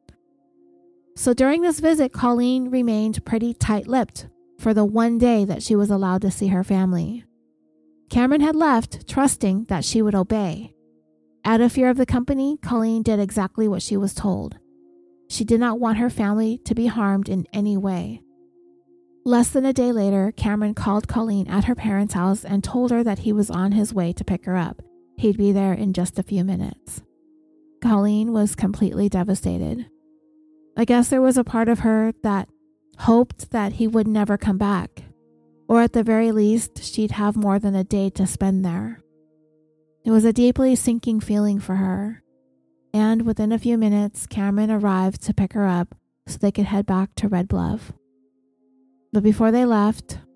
Speaker 1: So during this visit, Colleen remained pretty tight-lipped for the one day that she was allowed to see her family. Cameron had left, trusting that she would obey. Out of fear of the company, Colleen did exactly what she was told. She did not want her family to be harmed in any way. Less than a day later, Cameron called Colleen at her parents' house and told her that he was on his way to pick her up. He'd be there in just a few minutes. Colleen was completely devastated. I guess there was a part of her that hoped that he would never come back, or at the very least, she'd have more than a day to spend there. It was a deeply sinking feeling for her, and within a few minutes, Cameron arrived to pick her up so they could head back to Red Bluff. But before they left,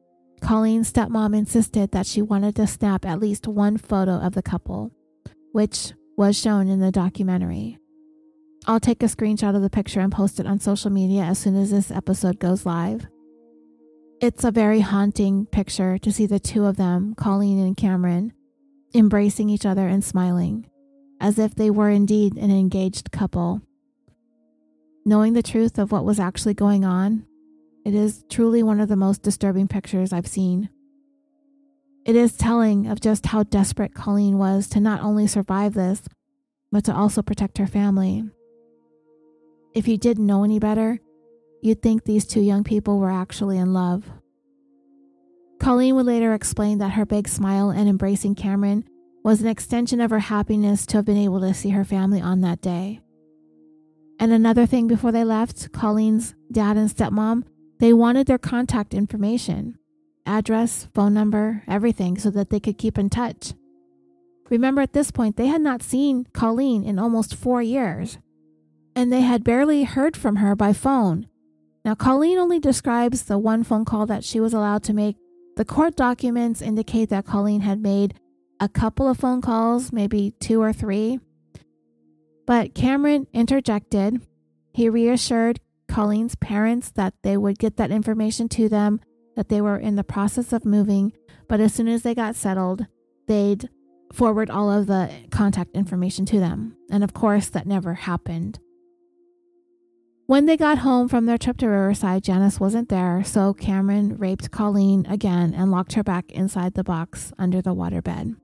Speaker 1: Colleen's stepmom insisted that she wanted to snap at least one photo of the couple, which was shown in the documentary. I'll take a screenshot of the picture and post it on social media as soon as this episode goes live. It's a very haunting picture to see the two of them, Colleen and Cameron, embracing each other and smiling, as if they were indeed an engaged couple. Knowing the truth of what was actually going on, it is truly one of the most disturbing pictures I've seen. It is telling of just how desperate Colleen was to not only survive this, but to also protect her family. If you didn't know any better, you'd think these two young people were actually in love. Colleen would later explain that her big smile and embracing Cameron was an extension of her happiness to have been able to see her family on that day. And another thing before they left, Colleen's dad and stepmom, they wanted their contact information, address, phone number, everything, so that they could keep in touch. Remember, at this point, they had not seen Colleen in almost 4 years, and they had barely heard from her by phone. Now, Colleen only describes the one phone call that she was allowed to make. The court documents indicate that Colleen had made a couple of phone calls, maybe 2 or 3. But Cameron interjected. He reassured Colleen's parents that they would get that information to them, that they were in the process of moving, but as soon as they got settled, they'd forward all of the contact information to them. And of course, that never happened. When they got home from their trip to Riverside, Janice wasn't there, so Cameron raped Colleen again and locked her back inside the box under the waterbed.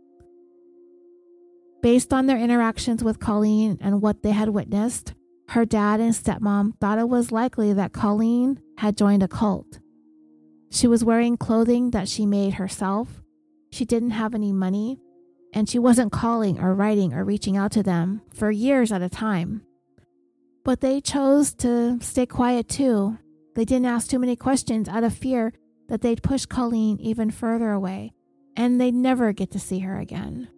Speaker 1: Based on their interactions with Colleen and what they had witnessed, her dad and stepmom thought it was likely that Colleen had joined a cult. She was wearing clothing that she made herself. She didn't have any money, and she wasn't calling or writing or reaching out to them for years at a time. But they chose to stay quiet too. They didn't ask too many questions out of fear that they'd push Colleen even further away, and they'd never get to see her again.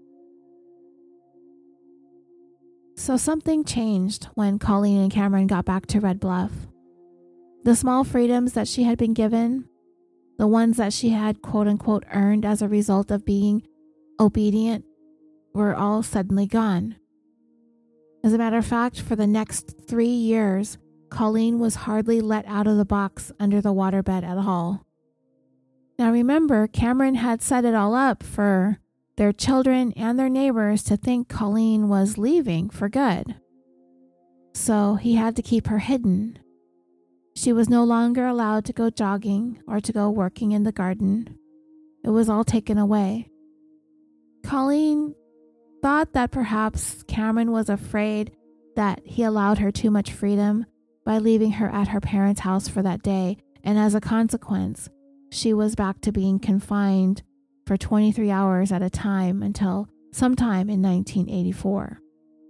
Speaker 1: So something changed when Colleen and Cameron got back to Red Bluff. The small freedoms that she had been given, the ones that she had quote-unquote earned as a result of being obedient, were all suddenly gone. As a matter of fact, for the next 3 years, Colleen was hardly let out of the box under the waterbed at all. Now remember, Cameron had set it all up for their children and their neighbors to think Colleen was leaving for good. So he had to keep her hidden. She was no longer allowed to go jogging or to go working in the garden. It was all taken away. Colleen thought that perhaps Cameron was afraid that he allowed her too much freedom by leaving her at her parents' house for that day, and as a consequence, she was back to being confined for 23 hours at a time until sometime in 1984.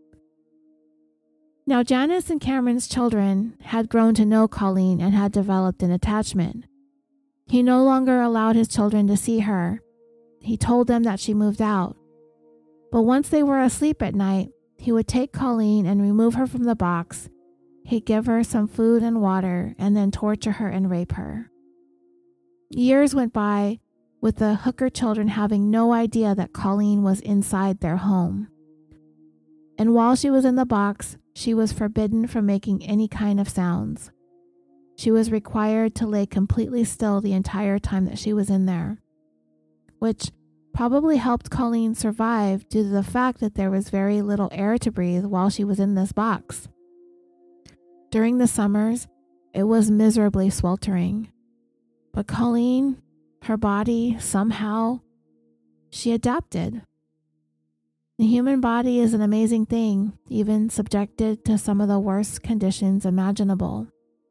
Speaker 1: Now, Janice and Cameron's children had grown to know Colleen and had developed an attachment. He no longer allowed his children to see her. He told them that she moved out. But once they were asleep at night, he would take Colleen and remove her from the box. He'd give her some food and water and then torture her and rape her. Years went by with the Hooker children having no idea that Colleen was inside their home. And while she was in the box, she was forbidden from making any kind of sounds. She was required to lay completely still the entire time that she was in there, which probably helped Colleen survive due to the fact that there was very little air to breathe while she was in this box. During the summers, it was miserably sweltering. But Colleen, her body, somehow, she adapted. The human body is an amazing thing, even subjected to some of the worst conditions imaginable.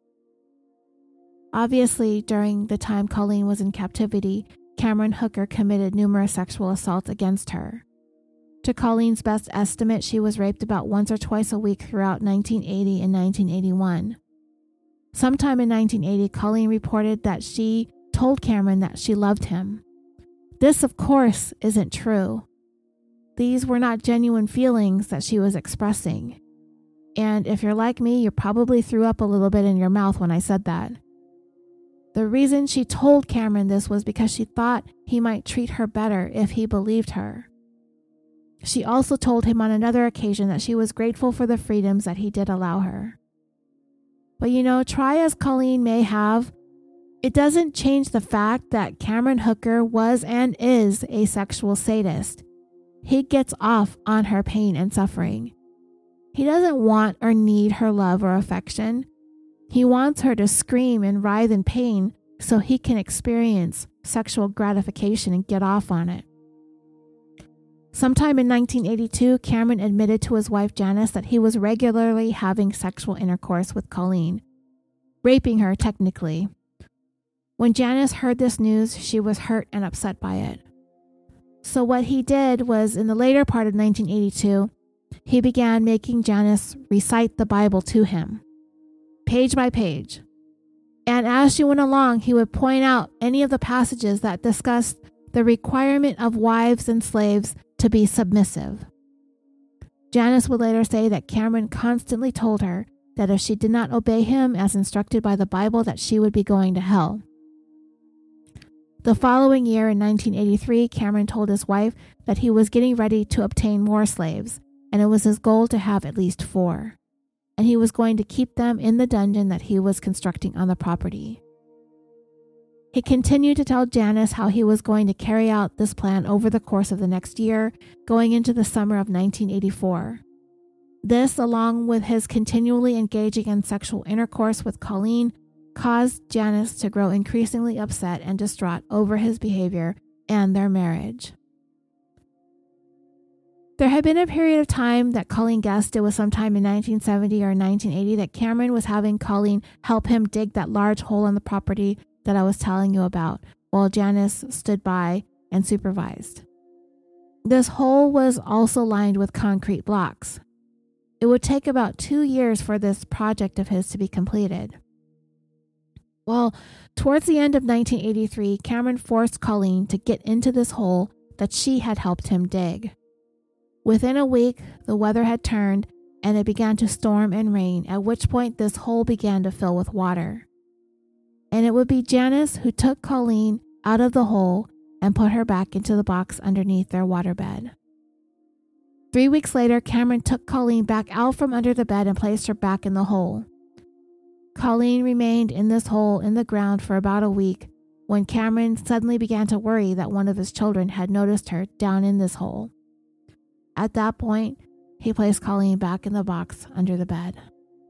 Speaker 1: Obviously, during the time Colleen was in captivity, Cameron Hooker committed numerous sexual assaults against her. To Colleen's best estimate, she was raped about once or twice a week throughout 1980 and 1981. Sometime in 1980, Colleen reported that she told Cameron that she loved him. This, of course, isn't true. These were not genuine feelings that she was expressing. And if you're like me, you probably threw up a little bit in your mouth when I said that. The reason she told Cameron this was because she thought he might treat her better if he believed her. She also told him on another occasion that she was grateful for the freedoms that he did allow her. But try as Colleen may have, it doesn't change the fact that Cameron Hooker was and is a sexual sadist. He gets off on her pain and suffering. He doesn't want or need her love or affection. He wants her to scream and writhe in pain so he can experience sexual gratification and get off on it. Sometime in 1982, Cameron admitted to his wife Janice that he was regularly having sexual intercourse with Colleen, raping her technically. When Janice heard this news, she was hurt and upset by it. So what he did was, in the later part of 1982, he began making Janice recite the Bible to him, page by page. And as she went along, he would point out any of the passages that discussed the requirement of wives and slaves to be submissive. Janice would later say that Cameron constantly told her that if she did not obey him as instructed by the Bible, that she would be going to hell. The following year, in 1983, Cameron told his wife that he was getting ready to obtain more slaves, and it was his goal to have at least 4. And he was going to keep them in the dungeon that he was constructing on the property. He continued to tell Janice how he was going to carry out this plan over the course of the next year, going into the summer of 1984. This, along with his continually engaging in sexual intercourse with Colleen, caused Janice to grow increasingly upset and distraught over his behavior and their marriage. There had been a period of time that Colleen guessed it was sometime in 1970 or 1980 that Cameron was having Colleen help him dig that large hole in the property that I was telling you about, while Janice stood by and supervised. This hole was also lined with concrete blocks. It would take about 2 years for this project of his to be completed. Well, towards the end of 1983, Cameron forced Colleen to get into this hole that she had helped him dig. Within a week, the weather had turned and it began to storm and rain, at which point this hole began to fill with water. And it would be Janice who took Colleen out of the hole and put her back into the box underneath their waterbed. 3 weeks later, Cameron took Colleen back out from under the bed and placed her back in the hole. Colleen remained in this hole in the ground for about a week when Cameron suddenly began to worry that one of his children had noticed her down in this hole. At that point, he placed Colleen back in the box under the bed.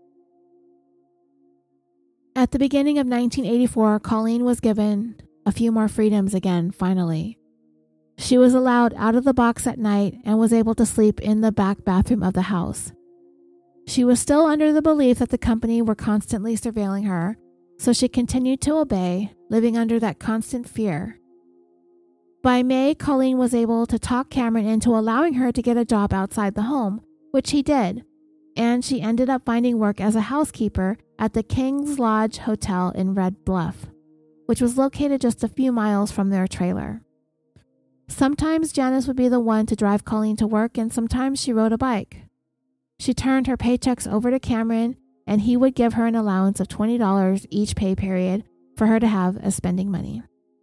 Speaker 1: At the beginning of 1984, Colleen was given a few more freedoms again, finally. She was allowed out of the box at night and was able to sleep in the back bathroom of the house. She was still under the belief that the company were constantly surveilling her, so she continued to obey, living under that constant fear. By May, Colleen was able to talk Cameron into allowing her to get a job outside the home, which he did, and she ended up finding work as a housekeeper at the King's Lodge Hotel in Red Bluff, which was located just a few miles from their trailer. Sometimes Janice would be the one to drive Colleen to work, and sometimes she rode a bike. She turned her paychecks over to Cameron, and he would give her an allowance of $20 each pay period for her to have as spending money.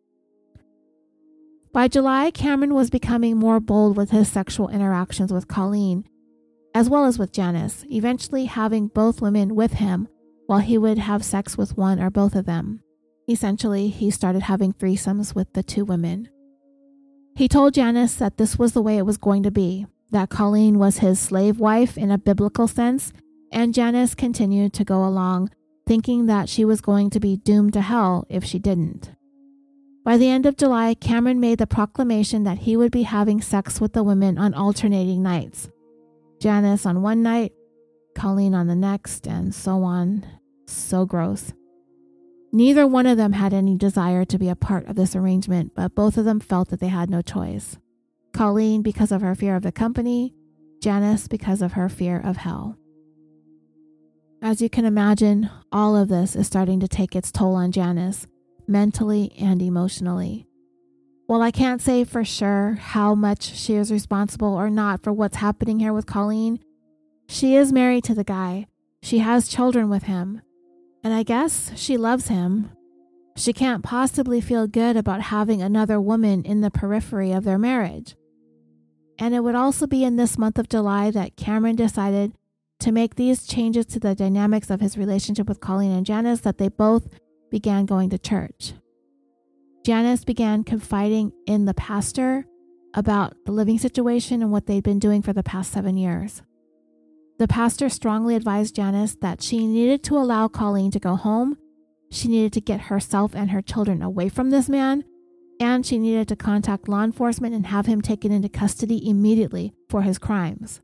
Speaker 1: By July, Cameron was becoming more bold with his sexual interactions with Colleen, as well as with Janice, eventually having both women with him while he would have sex with one or both of them. Essentially, he started having threesomes with the 2 women. He told Janice that this was the way it was going to be, that Colleen was his slave wife in a biblical sense, and Janice continued to go along, thinking that she was going to be doomed to hell if she didn't. By the end of July, Cameron made the proclamation that he would be having sex with the women on alternating nights. Janice on one night, Colleen on the next, and so on. So gross. Neither one of them had any desire to be a part of this arrangement, but both of them felt that they had no choice. Colleen because of her fear of the company, Janice because of her fear of hell. As you can imagine, all of this is starting to take its toll on Janice, mentally and emotionally. While I can't say for sure how much she is responsible or not for what's happening here with Colleen, she is married to the guy. She has children with him. And I guess she loves him. She can't possibly feel good about having another woman in the periphery of their marriage. And it would also be in this month of July that Cameron decided to make these changes to the dynamics of his relationship with Colleen and Janice that they both began going to church. Janice began confiding in the pastor about the living situation and what they'd been doing for the past 7 years. The pastor strongly advised Janice that she needed to allow Colleen to go home, she needed to get herself and her children away from this man, and she needed to contact law enforcement and have him taken into custody immediately for his crimes.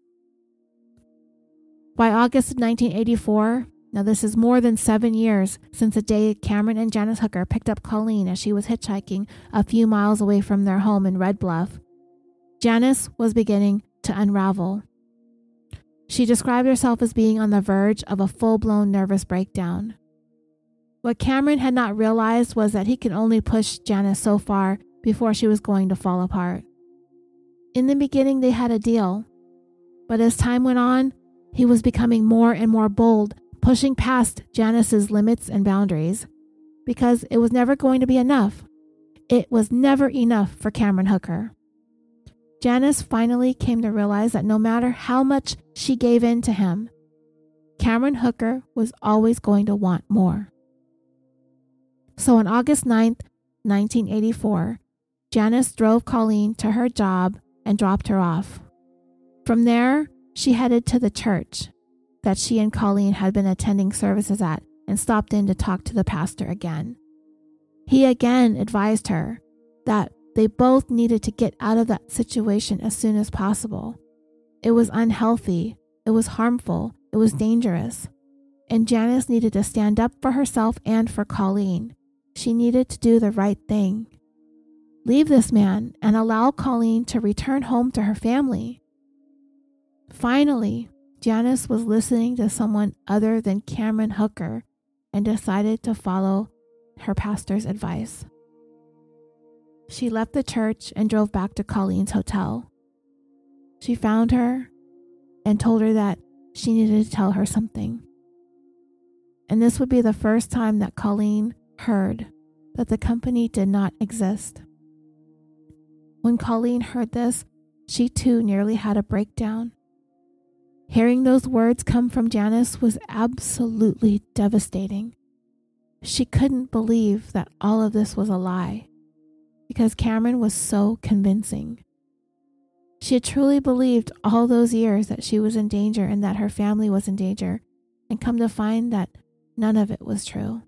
Speaker 1: By August of 1984, now this is more than 7 years since the day Cameron and Janice Hooker picked up Colleen as she was hitchhiking a few miles away from their home in Red Bluff, Janice was beginning to unravel. She described herself as being on the verge of a full-blown nervous breakdown. What Cameron had not realized was that he could only push Janice so far before she was going to fall apart. In the beginning, they had a deal, but as time went on, he was becoming more and more bold, pushing past Janice's limits and boundaries, because it was never going to be enough. It was never enough for Cameron Hooker. Janice finally came to realize that no matter how much she gave in to him, Cameron Hooker was always going to want more. So on August 9th, 1984, Janice drove Colleen to her job and dropped her off. From there, she headed to the church that she and Colleen had been attending services at and stopped in to talk to the pastor again. He again advised her that they both needed to get out of that situation as soon as possible. It was unhealthy, it was harmful, it was dangerous, and Janice needed to stand up for herself and for Colleen. She needed to do the right thing. Leave this man and allow Colleen to return home to her family. Finally, Janice was listening to someone other than Cameron Hooker and decided to follow her pastor's advice. She left the church and drove back to Colleen's hotel. She found her and told her that she needed to tell her something. And this would be the first time that Colleen heard that the company did not exist. When Colleen heard this, she too nearly had a breakdown. Hearing those words come from Janice was absolutely devastating. She couldn't believe that all of this was a lie, because Cameron was so convincing. She had truly believed all those years that she was in danger and that her family was in danger, and come to find that none of it was true.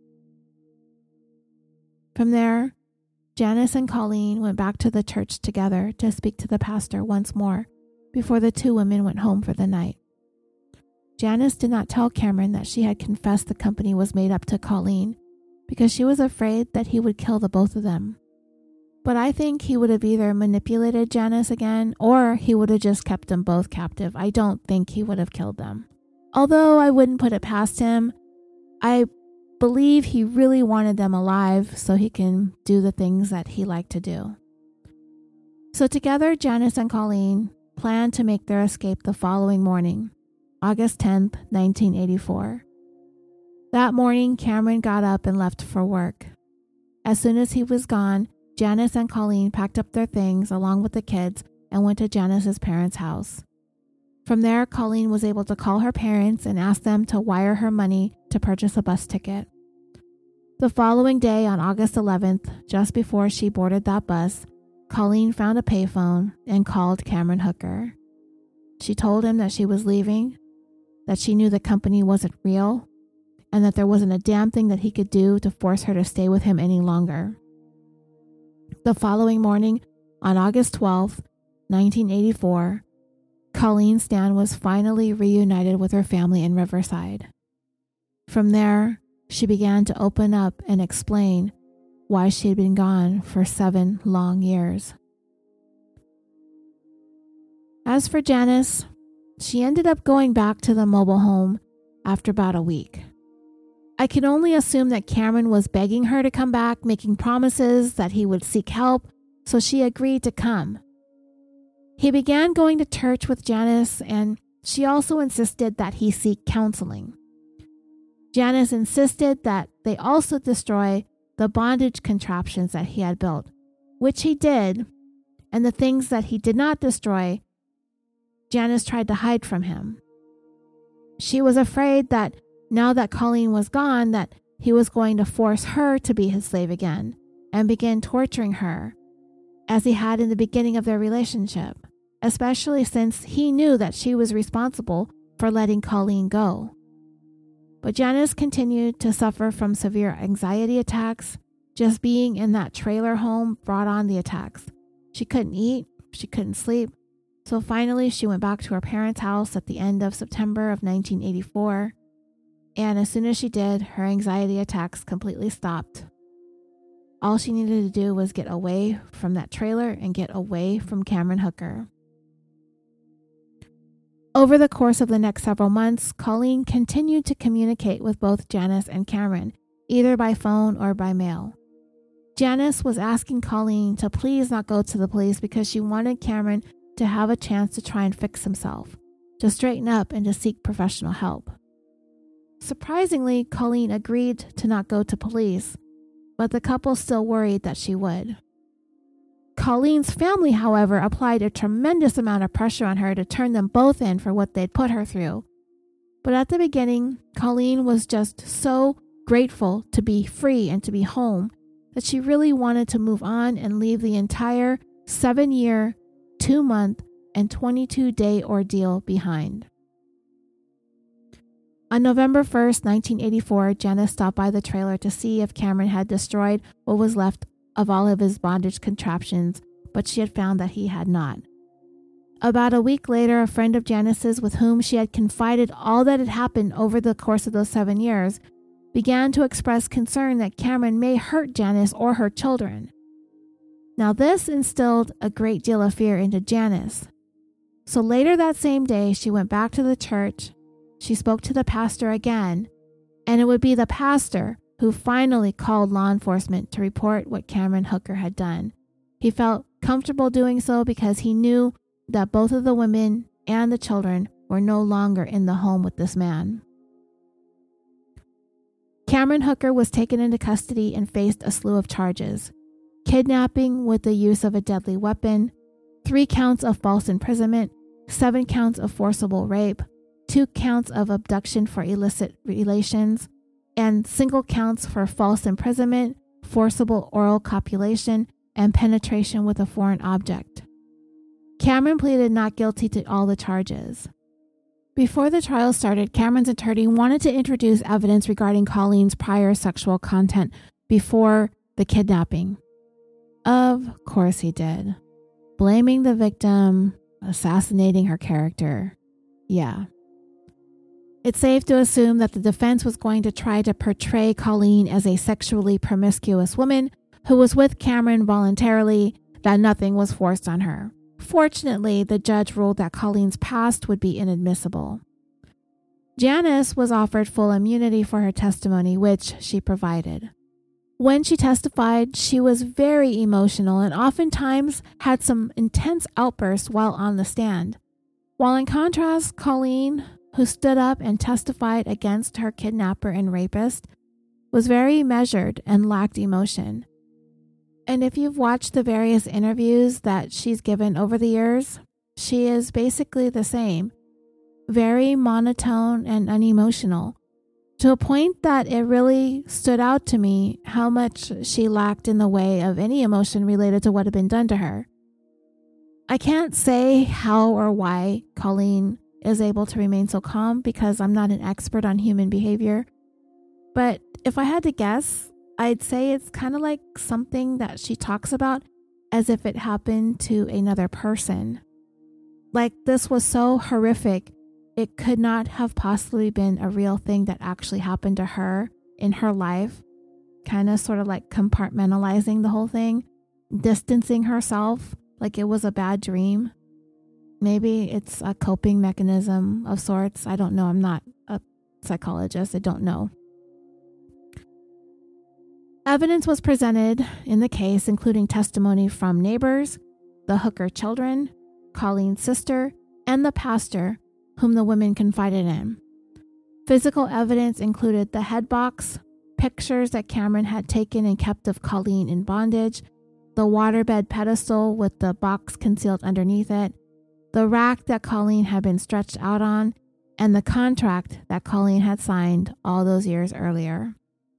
Speaker 1: From there, Janice and Colleen went back to the church together to speak to the pastor once more before the two women went home for the night. Janice did not tell Cameron that she had confessed the company was made up to Colleen because she was afraid that he would kill the both of them. But I think he would have either manipulated Janice again or he would have just kept them both captive. I don't think he would have killed them. Although I wouldn't put it past him, I believe he really wanted them alive so he can do the things that he liked to do. So together, Janice and Colleen planned to make their escape the following morning, August 10th, 1984. That morning, Cameron got up and left for work. As soon as he was gone, Janice and Colleen packed up their things along with the kids and went to Janice's parents' house. From there, Colleen was able to call her parents and ask them to wire her money to purchase a bus ticket. The following day, on August 11th, just before she boarded that bus, Colleen found a payphone and called Cameron Hooker. She told him that she was leaving, that she knew the company wasn't real, and that there wasn't a damn thing that he could do to force her to stay with him any longer. The following morning, on August 12th, 1984, Colleen Stan was finally reunited with her family in Riverside. From there, she began to open up and explain why she had been gone for 7 long years. As for Janice, she ended up going back to the mobile home after about a week. I can only assume that Cameron was begging her to come back, making promises that he would seek help, so she agreed to come. He began going to church with Janice, and she also insisted that he seek counseling. Janice insisted that they also destroy the bondage contraptions that he had built, which he did, and the things that he did not destroy, Janice tried to hide from him. She was afraid that now that Colleen was gone, that he was going to force her to be his slave again and begin torturing her, as he had in the beginning of their relationship, especially since he knew that she was responsible for letting Colleen go. But Janice continued to suffer from severe anxiety attacks. Just being in that trailer home brought on the attacks. She couldn't eat, she couldn't sleep. So finally, she went back to her parents' house at the end of September of 1984. And as soon as she did, her anxiety attacks completely stopped. All she needed to do was get away from that trailer and get away from Cameron Hooker. Over the course of the next several months, Colleen continued to communicate with both Janice and Cameron, either by phone or by mail. Janice was asking Colleen to please not go to the police because she wanted Cameron to have a chance to try and fix himself, to straighten up and to seek professional help. Surprisingly, Colleen agreed to not go to police, but the couple still worried that she would. Colleen's family, however, applied a tremendous amount of pressure on her to turn them both in for what they'd put her through. But at the beginning, Colleen was just so grateful to be free and to be home that she really wanted to move on and leave the entire 7-year, 2-month, and 22-day ordeal behind. On November 1st, 1984, Janice stopped by the trailer to see if Cameron had destroyed what was left of all of his bondage contraptions, but she had found that he had not. About a week later, a friend of Janice's with whom she had confided all that had happened over the course of those 7 years began to express concern that Cameron may hurt Janice or her children. Now this instilled a great deal of fear into Janice. So later that same day, she went back to the church. She spoke to the pastor again, and it would be the pastor who finally called law enforcement to report what Cameron Hooker had done. He felt comfortable doing so because he knew that both of the women and the children were no longer in the home with this man. Cameron Hooker was taken into custody and faced a slew of charges: kidnapping with the use of a deadly weapon, 3 counts of false imprisonment, 7 counts of forcible rape, 2 counts of abduction for illicit relations, and single counts for false imprisonment, forcible oral copulation, and penetration with a foreign object. Cameron pleaded not guilty to all the charges. Before the trial started, Cameron's attorney wanted to introduce evidence regarding Colleen's prior sexual content before the kidnapping. Of course he did. Blaming the victim, assassinating her character. Yeah. It's safe to assume that the defense was going to try to portray Colleen as a sexually promiscuous woman who was with Cameron voluntarily, that nothing was forced on her. Fortunately, the judge ruled that Colleen's past would be inadmissible. Janice was offered full immunity for her testimony, which she provided. When she testified, she was very emotional and oftentimes had some intense outbursts while on the stand. While in contrast, Colleen, who stood up and testified against her kidnapper and rapist, was very measured and lacked emotion. And if you've watched the various interviews that she's given over the years, she is basically the same. Very monotone and unemotional, to a point that it really stood out to me how much she lacked in the way of any emotion related to what had been done to her. I can't say how or why Colleen is able to remain so calm because I'm not an expert on human behavior. But if I had to guess, I'd say it's kind of like something that she talks about as if it happened to another person. Like this was so horrific, it could not have possibly been a real thing that actually happened to her in her life. Kind of sort of like compartmentalizing the whole thing, distancing herself like it was a bad dream. Maybe it's a coping mechanism of sorts. I don't know. I'm not a psychologist. I don't know. Evidence was presented in the case, including testimony from neighbors, the Hooker children, Colleen's sister, and the pastor, whom the women confided in. Physical evidence included the head box, pictures that Cameron had taken and kept of Colleen in bondage, the waterbed pedestal with the box concealed underneath it, the rack that Colleen had been stretched out on, and the contract that Colleen had signed all those years earlier.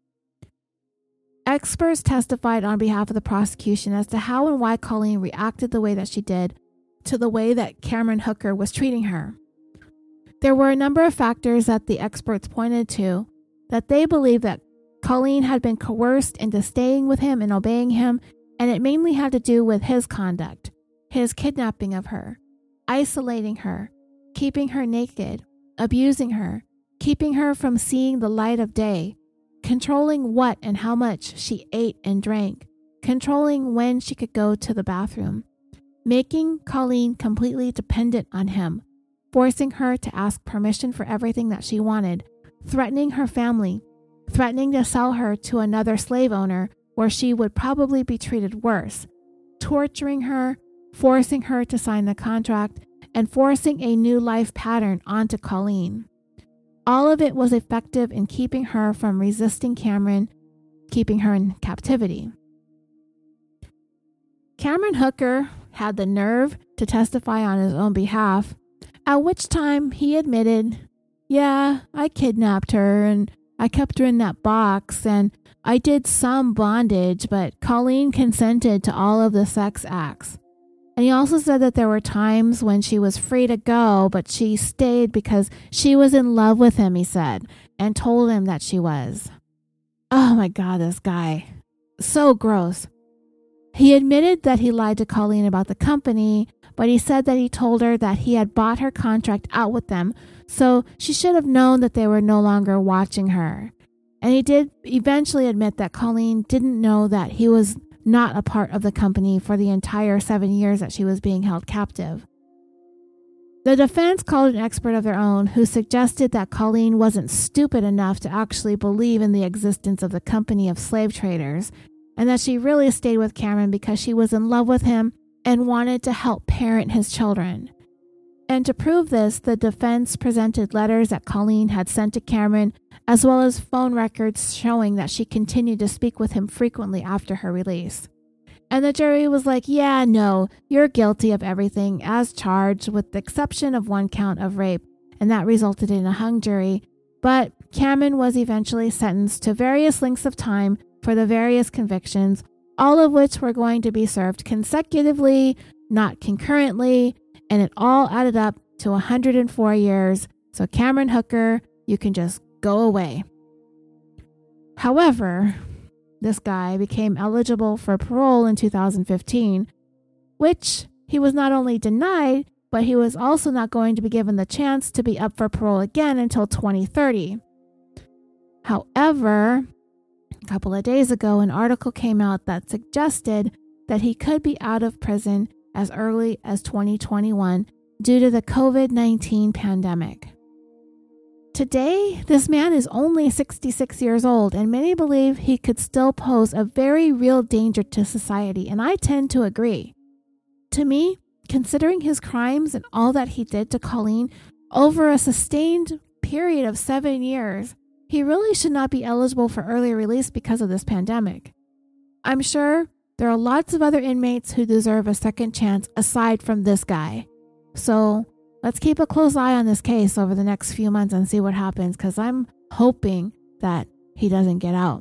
Speaker 1: Experts testified on behalf of the prosecution as to how and why Colleen reacted the way that she did to the way that Cameron Hooker was treating her. There were a number of factors that the experts pointed to that they believed that Colleen had been coerced into staying with him and obeying him, and it mainly had to do with his conduct, his kidnapping of her, isolating her, keeping her naked, abusing her, keeping her from seeing the light of day, controlling what and how much she ate and drank, controlling when she could go to the bathroom, making Colleen completely dependent on him, forcing her to ask permission for everything that she wanted, threatening her family, threatening to sell her to another slave owner where she would probably be treated worse, torturing her, forcing her to sign the contract, and forcing a new life pattern onto Colleen. All of it was effective in keeping her from resisting Cameron, keeping her in captivity. Cameron Hooker had the nerve to testify on his own behalf, at which time he admitted, "Yeah, I kidnapped her and I kept her in that box and I did some bondage, but Colleen consented to all of the sex acts." And he also said that there were times when she was free to go, but she stayed because she was in love with him, he said, and told him that she was. Oh my God, this guy. So gross. He admitted that he lied to Colleen about the company, but he said that he told her that he had bought her contract out with them, so she should have known that they were no longer watching her. And he did eventually admit that Colleen didn't know that he was not a part of the company for the entire 7 years that she was being held captive. The defense called an expert of their own who suggested that Colleen wasn't stupid enough to actually believe in the existence of the company of slave traders, and that she really stayed with Cameron because she was in love with him and wanted to help parent his children. And to prove this, the defense presented letters that Colleen had sent to Cameron, as well as phone records showing that she continued to speak with him frequently after her release. And the jury was like, "Yeah, no, you're guilty of everything as charged with the exception of one count of rape," and that resulted in a hung jury. But Cameron was eventually sentenced to various lengths of time for the various convictions, all of which were going to be served consecutively, not concurrently, and it all added up to 104 years. So Cameron Hooker, you can just go away. However, this guy became eligible for parole in 2015, which he was not only denied, but he was also not going to be given the chance to be up for parole again until 2030. However, a couple of days ago, an article came out that suggested that he could be out of prison as early as 2021 due to the COVID-19 pandemic. Today, this man is only 66 years old, and many believe he could still pose a very real danger to society, and I tend to agree. To me, considering his crimes and all that he did to Colleen over a sustained period of 7 years, he really should not be eligible for early release because of this pandemic. I'm sure there are lots of other inmates who deserve a second chance aside from this guy. So let's keep a close eye on this case over the next few months and see what happens, because I'm hoping that he doesn't get out.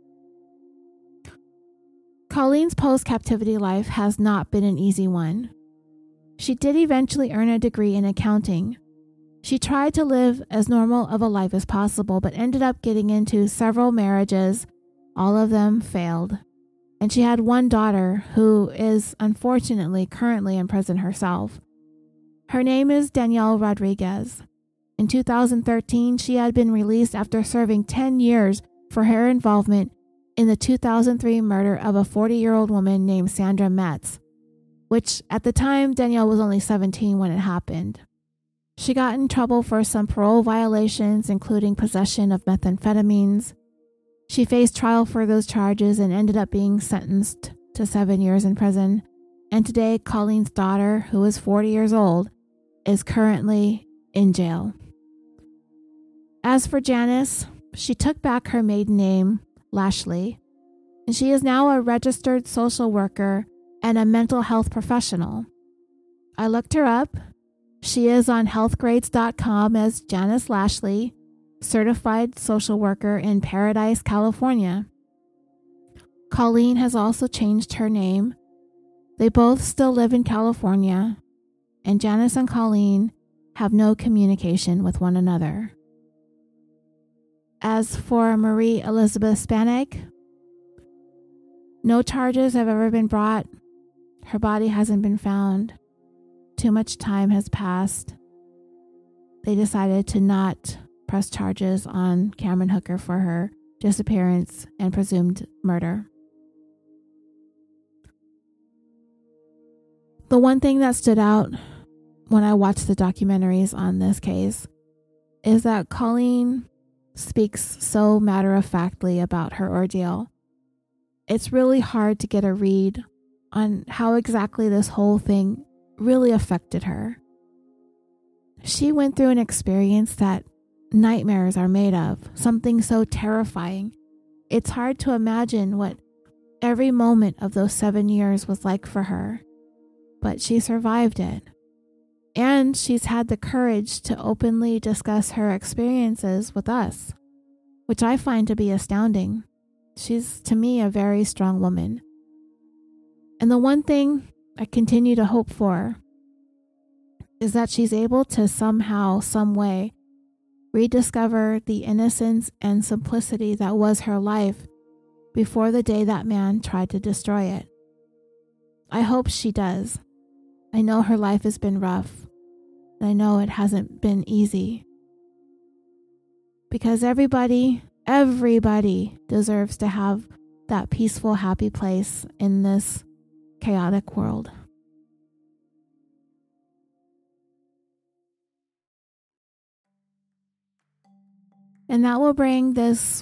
Speaker 1: Colleen's post-captivity life has not been an easy one. She did eventually earn a degree in accounting. She tried to live as normal of a life as possible, but ended up getting into several marriages. All of them failed. And she had one daughter who is unfortunately currently in prison herself. Her name is Danielle Rodriguez. In 2013, she had been released after serving 10 years for her involvement in the 2003 murder of a 40-year-old woman named Sandra Metz, which at the time Danielle was only 17 when it happened. She got in trouble for some parole violations, including possession of methamphetamines. She faced trial for those charges and ended up being sentenced to 7 years in prison. And today, Colleen's daughter, who is 40 years old, is currently in jail. As for Janice, she took back her maiden name Lashley, and she is now a registered social worker and a mental health professional. I looked her up. She is on healthgrades.com as Janice Lashley, certified social worker in Paradise, California. Colleen has also changed her name. They both still live in California, and Janice and Colleen have no communication with one another. As for Marie Elizabeth Spanak, no charges have ever been brought. Her body hasn't been found. Too much time has passed. They decided to not press charges on Cameron Hooker for her disappearance and presumed murder. The one thing that stood out when I watched the documentaries on this case is that Colleen speaks so matter-of-factly about her ordeal. It's really hard to get a read on how exactly this whole thing really affected her. She went through an experience that nightmares are made of, something so terrifying. It's hard to imagine what every moment of those 7 years was like for her, but she survived it. And she's had the courage to openly discuss her experiences with us, which I find to be astounding. She's, to me, a very strong woman. And the one thing I continue to hope for is that she's able to somehow, some way, rediscover the innocence and simplicity that was her life before the day that man tried to destroy it. I hope she does. I know her life has been rough, and I know it hasn't been easy. Because everybody deserves to have that peaceful, happy place in this chaotic world. And that will bring this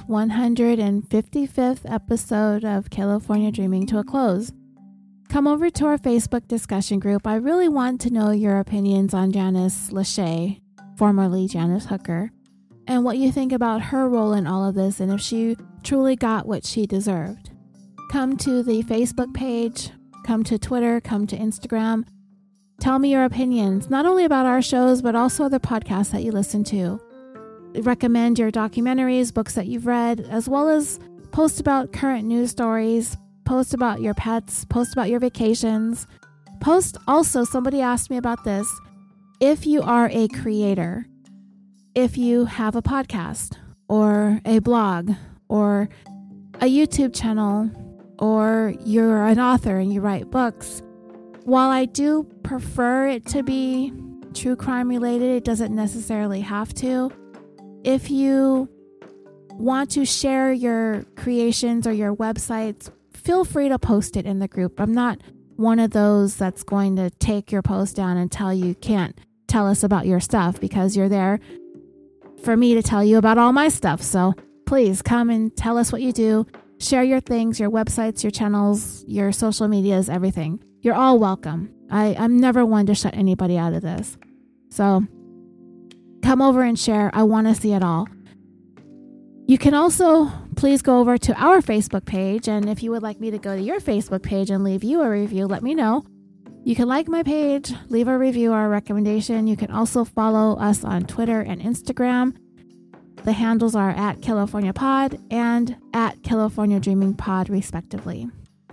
Speaker 1: 155th episode of California Dreaming to a close. Come over to our Facebook discussion group. I really want to know your opinions on Janice Lachey, formerly Janice Hooker, and what you think about her role in all of this and if she truly got what she deserved. Come to the Facebook page, come to Twitter, come to Instagram. Tell me your opinions, not only about our shows, but also other podcasts that you listen to. Recommend your documentaries, books that you've read, as well as post about current news stories, post about your pets, post about your vacations. Post also, somebody asked me about this, if you are a creator, if you have a podcast or a blog or a YouTube channel, or you're an author and you write books, while I do prefer it to be true crime related, it doesn't necessarily have to. If you want to share your creations or your websites, feel free to post it in the group. I'm not one of those that's going to take your post down and tell you can't tell us about your stuff, because you're there for me to tell you about all my stuff. So please come and tell us what you do. Share your things, your websites, your channels, your social medias, everything. You're all welcome. I'm never one to shut anybody out of this. So come over and share. I want to see it all. You can also please go over to our Facebook page, and if you would like me to go to your Facebook page and leave you a review, let me know. You can like my page, leave a review or a recommendation. You can also follow us on Twitter and Instagram. The handles are at California Pod and at California Dreaming Pod, respectively.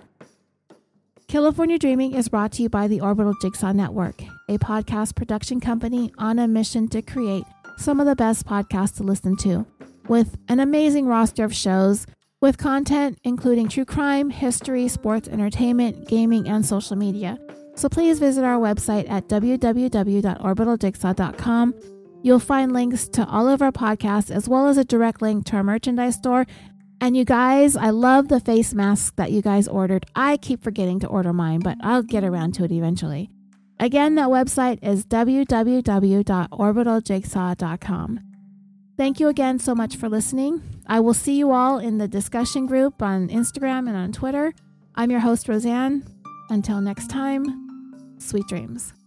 Speaker 1: California Dreaming is brought to you by the Orbital Jigsaw Network, a podcast production company on a mission to create some of the best podcasts to listen to, with an amazing roster of shows with content including true crime, history, sports, entertainment, gaming, and social media. So please visit our website at www.orbitaljigsaw.com. You'll find links to all of our podcasts as well as a direct link to our merchandise store. And you guys, I love the face masks that you guys ordered. I keep forgetting to order mine, but I'll get around to it eventually. Again, that website is www.orbitaljigsaw.com. Thank you again so much for listening. I will see you all in the discussion group on Instagram and on Twitter. I'm your host, Roseanne. Until next time, sweet dreams.